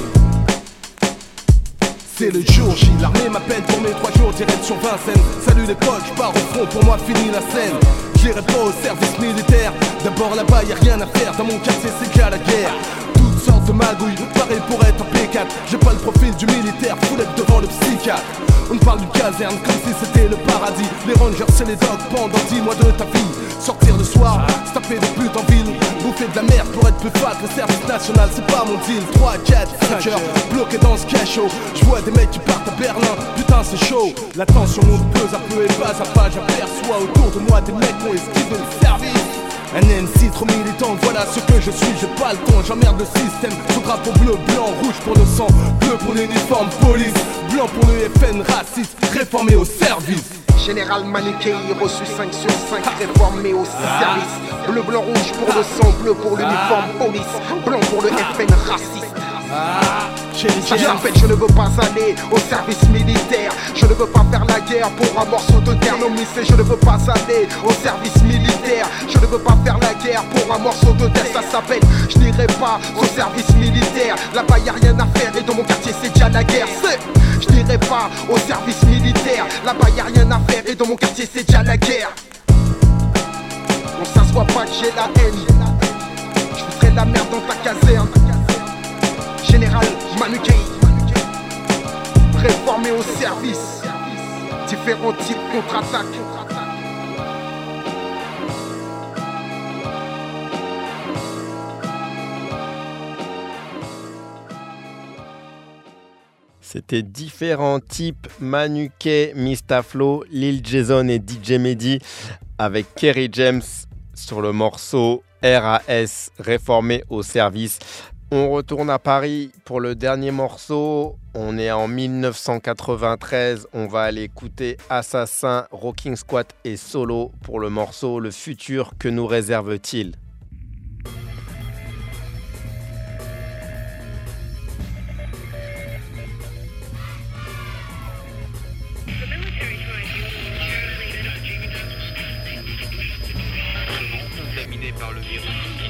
C'est le jour J, l'armée m'appelle pour mes 3 jours, direction Vincennes. Salut les potes, je pars au front, pour moi fini la scène. J'irai pas au service militaire, d'abord là-bas y'a rien à faire. Dans mon quartier c'est qu'à la guerre. Toutes sortes de magouilles, pareil pour être en P4. J'ai pas le profil du militaire, foulette devant le psychiatre. On parle d'une caserne comme si c'était le paradis. Les rangers c'est les dogs pendant 10 mois de ta vie. Sortir le soir, se taper des putes en ville. Bouffer de la merde pour être plus fat. Le service national c'est pas mon deal. 3, 4, 5 heures, bloqué dans ce cachot. Je vois des mecs qui partent à Berlin, putain c'est chaud. La tension monte peu à peu et pas à pas. J'aperçois autour de moi des mecs qui ont esquivé le service. Un MC trop militant, voilà ce que je suis, j'ai pas le temps, j'emmerde le système. Sous drapeau bleu, blanc, rouge pour le sang, bleu pour l'uniforme police, blanc pour le FN raciste, réformé au service. Général Manuquet, reçu 5 sur 5, réformé au service. Bleu, blanc, rouge pour le sang, bleu pour l'uniforme police, blanc pour le FN raciste. En fait, je ne veux pas aller au service militaire. Je ne veux pas faire la guerre pour un morceau de terre. Non, mais c'est je ne veux pas aller au service militaire. Je ne veux pas faire la guerre pour un morceau de terre. Ça s'appelle, je n'irai pas au service militaire. Là-bas y'a rien à faire et dans mon quartier c'est déjà la guerre. Je n'irai pas au service militaire. Là-bas y'a rien à faire et dans mon quartier c'est déjà la guerre. On s'assoit pas que j'ai la haine. Je foutrais la merde dans ta caserne. Général Manuquet, réformé au service. Différents types contre-attaque. C'était Différents Types, Manuquet, Mistaflo, Lil Jason et DJ Mehdi avec Kerry James sur le morceau RAS, réformé au service. On retourne à Paris pour le dernier morceau. On est en 1993. On va aller écouter Assassin, Rocking Squad et Solo pour le morceau Le futur que nous réserve-t-il ? Par le virus qui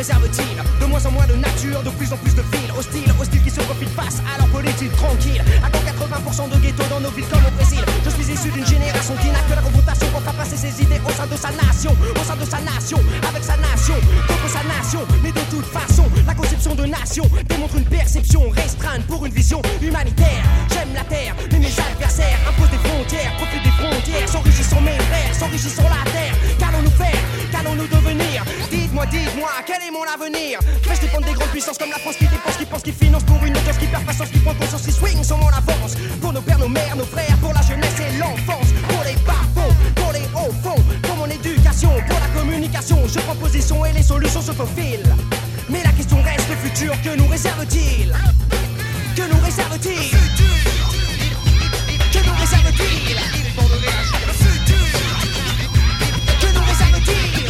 réserve-t-il? De moins en moins de nature, de plus en plus de villes hostiles qui se profilent face à leur politique tranquille. Attends 80% de ghettos dans nos villes comme au Brésil. Je suis issu d'une génération qui n'a que la confrontation pour faire passer ses idées au sein de sa nation, avec sa nation, contre sa nation. Mais de toute façon, la conception de nation démontre une perception restreinte pour une vision humanitaire. J'aime la terre, mais mes adversaires imposent des frontières, profitent des frontières, s'enrichissant mes frères, s'enrichissant la terre. Qu'allons-nous faire? Qu'allons-nous devenir? Dites-moi, quel est mon avenir? Vais-je dépendre des grandes puissances comme la France qui dépense, qui pense, qui finance pour une audience qui perd patience, qui prend conscience, qui swing sur mon avance? Pour nos pères, nos mères, nos frères, pour la jeunesse et l'enfance, pour les bas-fonds, pour les hauts-fonds, pour mon éducation, pour la communication. Je prends position et les solutions se faufilent. Mais la question reste, le futur, que nous réserve-t-il? Que nous réserve-t-il? Que nous réserve-t-il? Que nous réserve-t-il?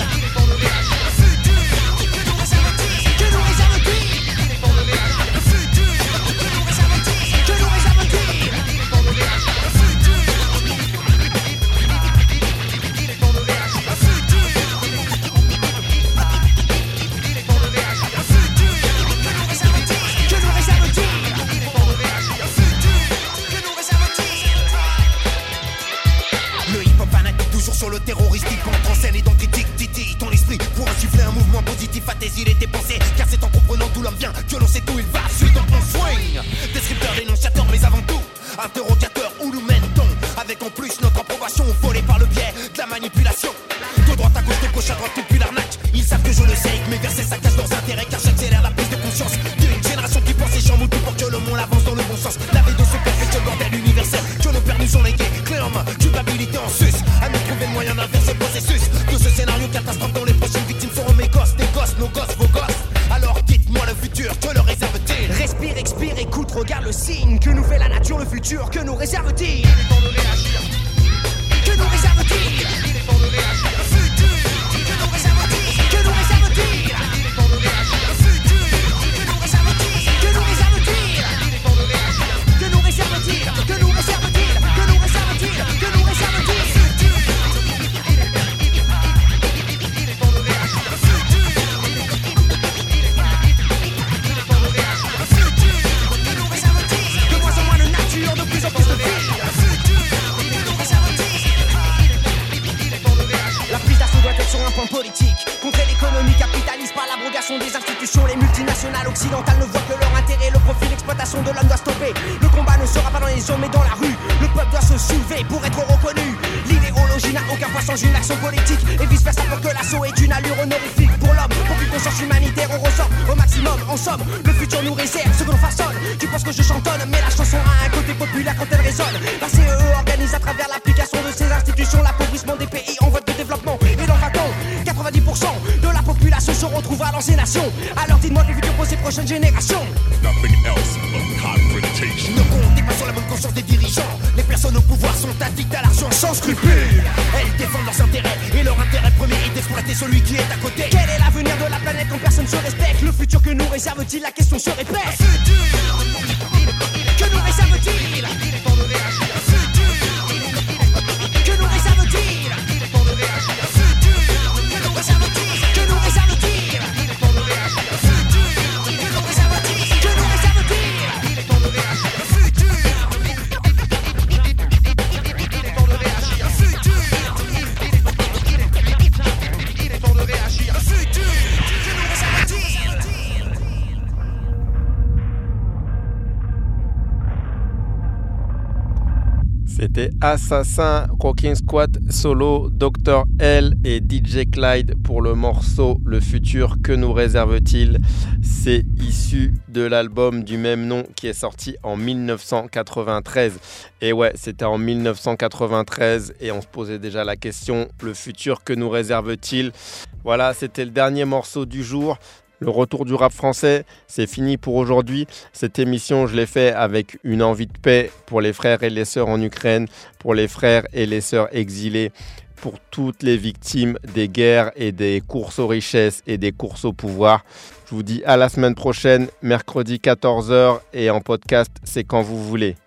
Sur le terroristique, entre en scène et dans critique, titille ton esprit pour insuffler un mouvement positif à tes idées, tes pensées. Car c'est en comprenant d'où l'homme vient que l'on sait d'où il va. Suite dans ton swing, descripteur, dénonciateur, mais avant tout, interrogateur, où nous mène-t-on? Avec en plus notre approbation volée par le biais de la manipulation. De droite à gauche, de gauche à droite, depuis l'arnaque. Ils savent que je le sais, que mes versets ça cache leurs intérêts. Car j'accélère la prise de conscience d'une génération qui pense et chamboule tout pour que le monde avance dans le bon sens. La vie de ce perfect bordel universel que nos pères nous ont légué. Clé en main, culpabilité en sus. À nous trouver le moyen d'inverser le processus de ce scénario catastrophe dont les prochaines victimes seront mes gosses, des gosses, nos gosses, vos gosses. Alors dites-moi le futur, que le réserve-t-il? Respire, expire, écoute, regarde le signe que nous fait la nature, le futur, que nous réserve-t-il? Il est temps de réagir. Que nous réserve-t-il? Il est temps de réagir. Que nous réserve-t-il? Que nous réserve-t-il? Il est temps de réagir. Que nous réserve-t-il? Que nous réserve-t-il? Il est temps de réagir. Que nous réserve-t-il? Que nous réserve-t-il? Que nous réserve-t-il? Que nous réserve-t-il? Sur un point politique, contrer l'économie capitaliste par l'abrogation des institutions. Les multinationales occidentales ne voient que leur intérêt. Le profit, l'exploitation de l'homme doit stopper. Le combat ne sera pas dans les zones mais dans la rue. Le peuple doit se soulever pour être reconnu. L'idéologie n'a aucun poids sans une action politique. Et vice versa pour que l'assaut ait une allure honorifique. Pour l'homme, pour une conscience humanitaire, on ressort au maximum. En somme, le futur nous réserve ce que l'on façonne. Tu penses que je chantonne, mais la chanson a un côté populaire quand elle résonne. La CEE organise à travers l'application de ces institutions l'appauvrissement des pays en voie de développement. Et dans 20 ans, 90% de la population se retrouvera dans ces nations. Alors dites-moi le futur pour ces prochaines générations. Ne comptez pas sur la bonne conscience des dirigeants. Les personnes au pouvoir sont addictes à l'argent sans scrupules. Elles défendent leurs intérêts et leur intérêt premier est d'exploiter celui qui est à côté. Quel est l'avenir de la planète quand personne se respecte? Le futur que nous réserve-t-il? La question se répète. Que nous réserve-t-il? Il est temps de réagir. Que nous réserve-t-il? Il est temps de réagir. Que nous réserve-t-il? Que nous réserve-t-il? Il est temps de réagir. Que nous réserve-t-il? Que nous réserve-t-il? Il est temps de réagir. Il est temps de réagir. Il est temps de réagir. Que nous réserve-t-il? C'était Assassin, Rocking Squat, Solo, Dr. L et DJ Clyde pour le morceau Le futur que nous réserve-t-il. C'est issu de l'album du même nom qui est sorti en 1993. Et ouais, c'était en 1993 et on se posait déjà la question, le futur que nous réserve-t-il? Voilà, c'était le dernier morceau du jour. Le retour du rap français, c'est fini pour aujourd'hui. Cette émission, je l'ai fait avec une envie de paix pour les frères et les sœurs en Ukraine, pour les frères et les sœurs exilés, pour toutes les victimes des guerres et des courses aux richesses et des courses au pouvoir. Je vous dis à la semaine prochaine, mercredi 14h et en podcast, c'est quand vous voulez.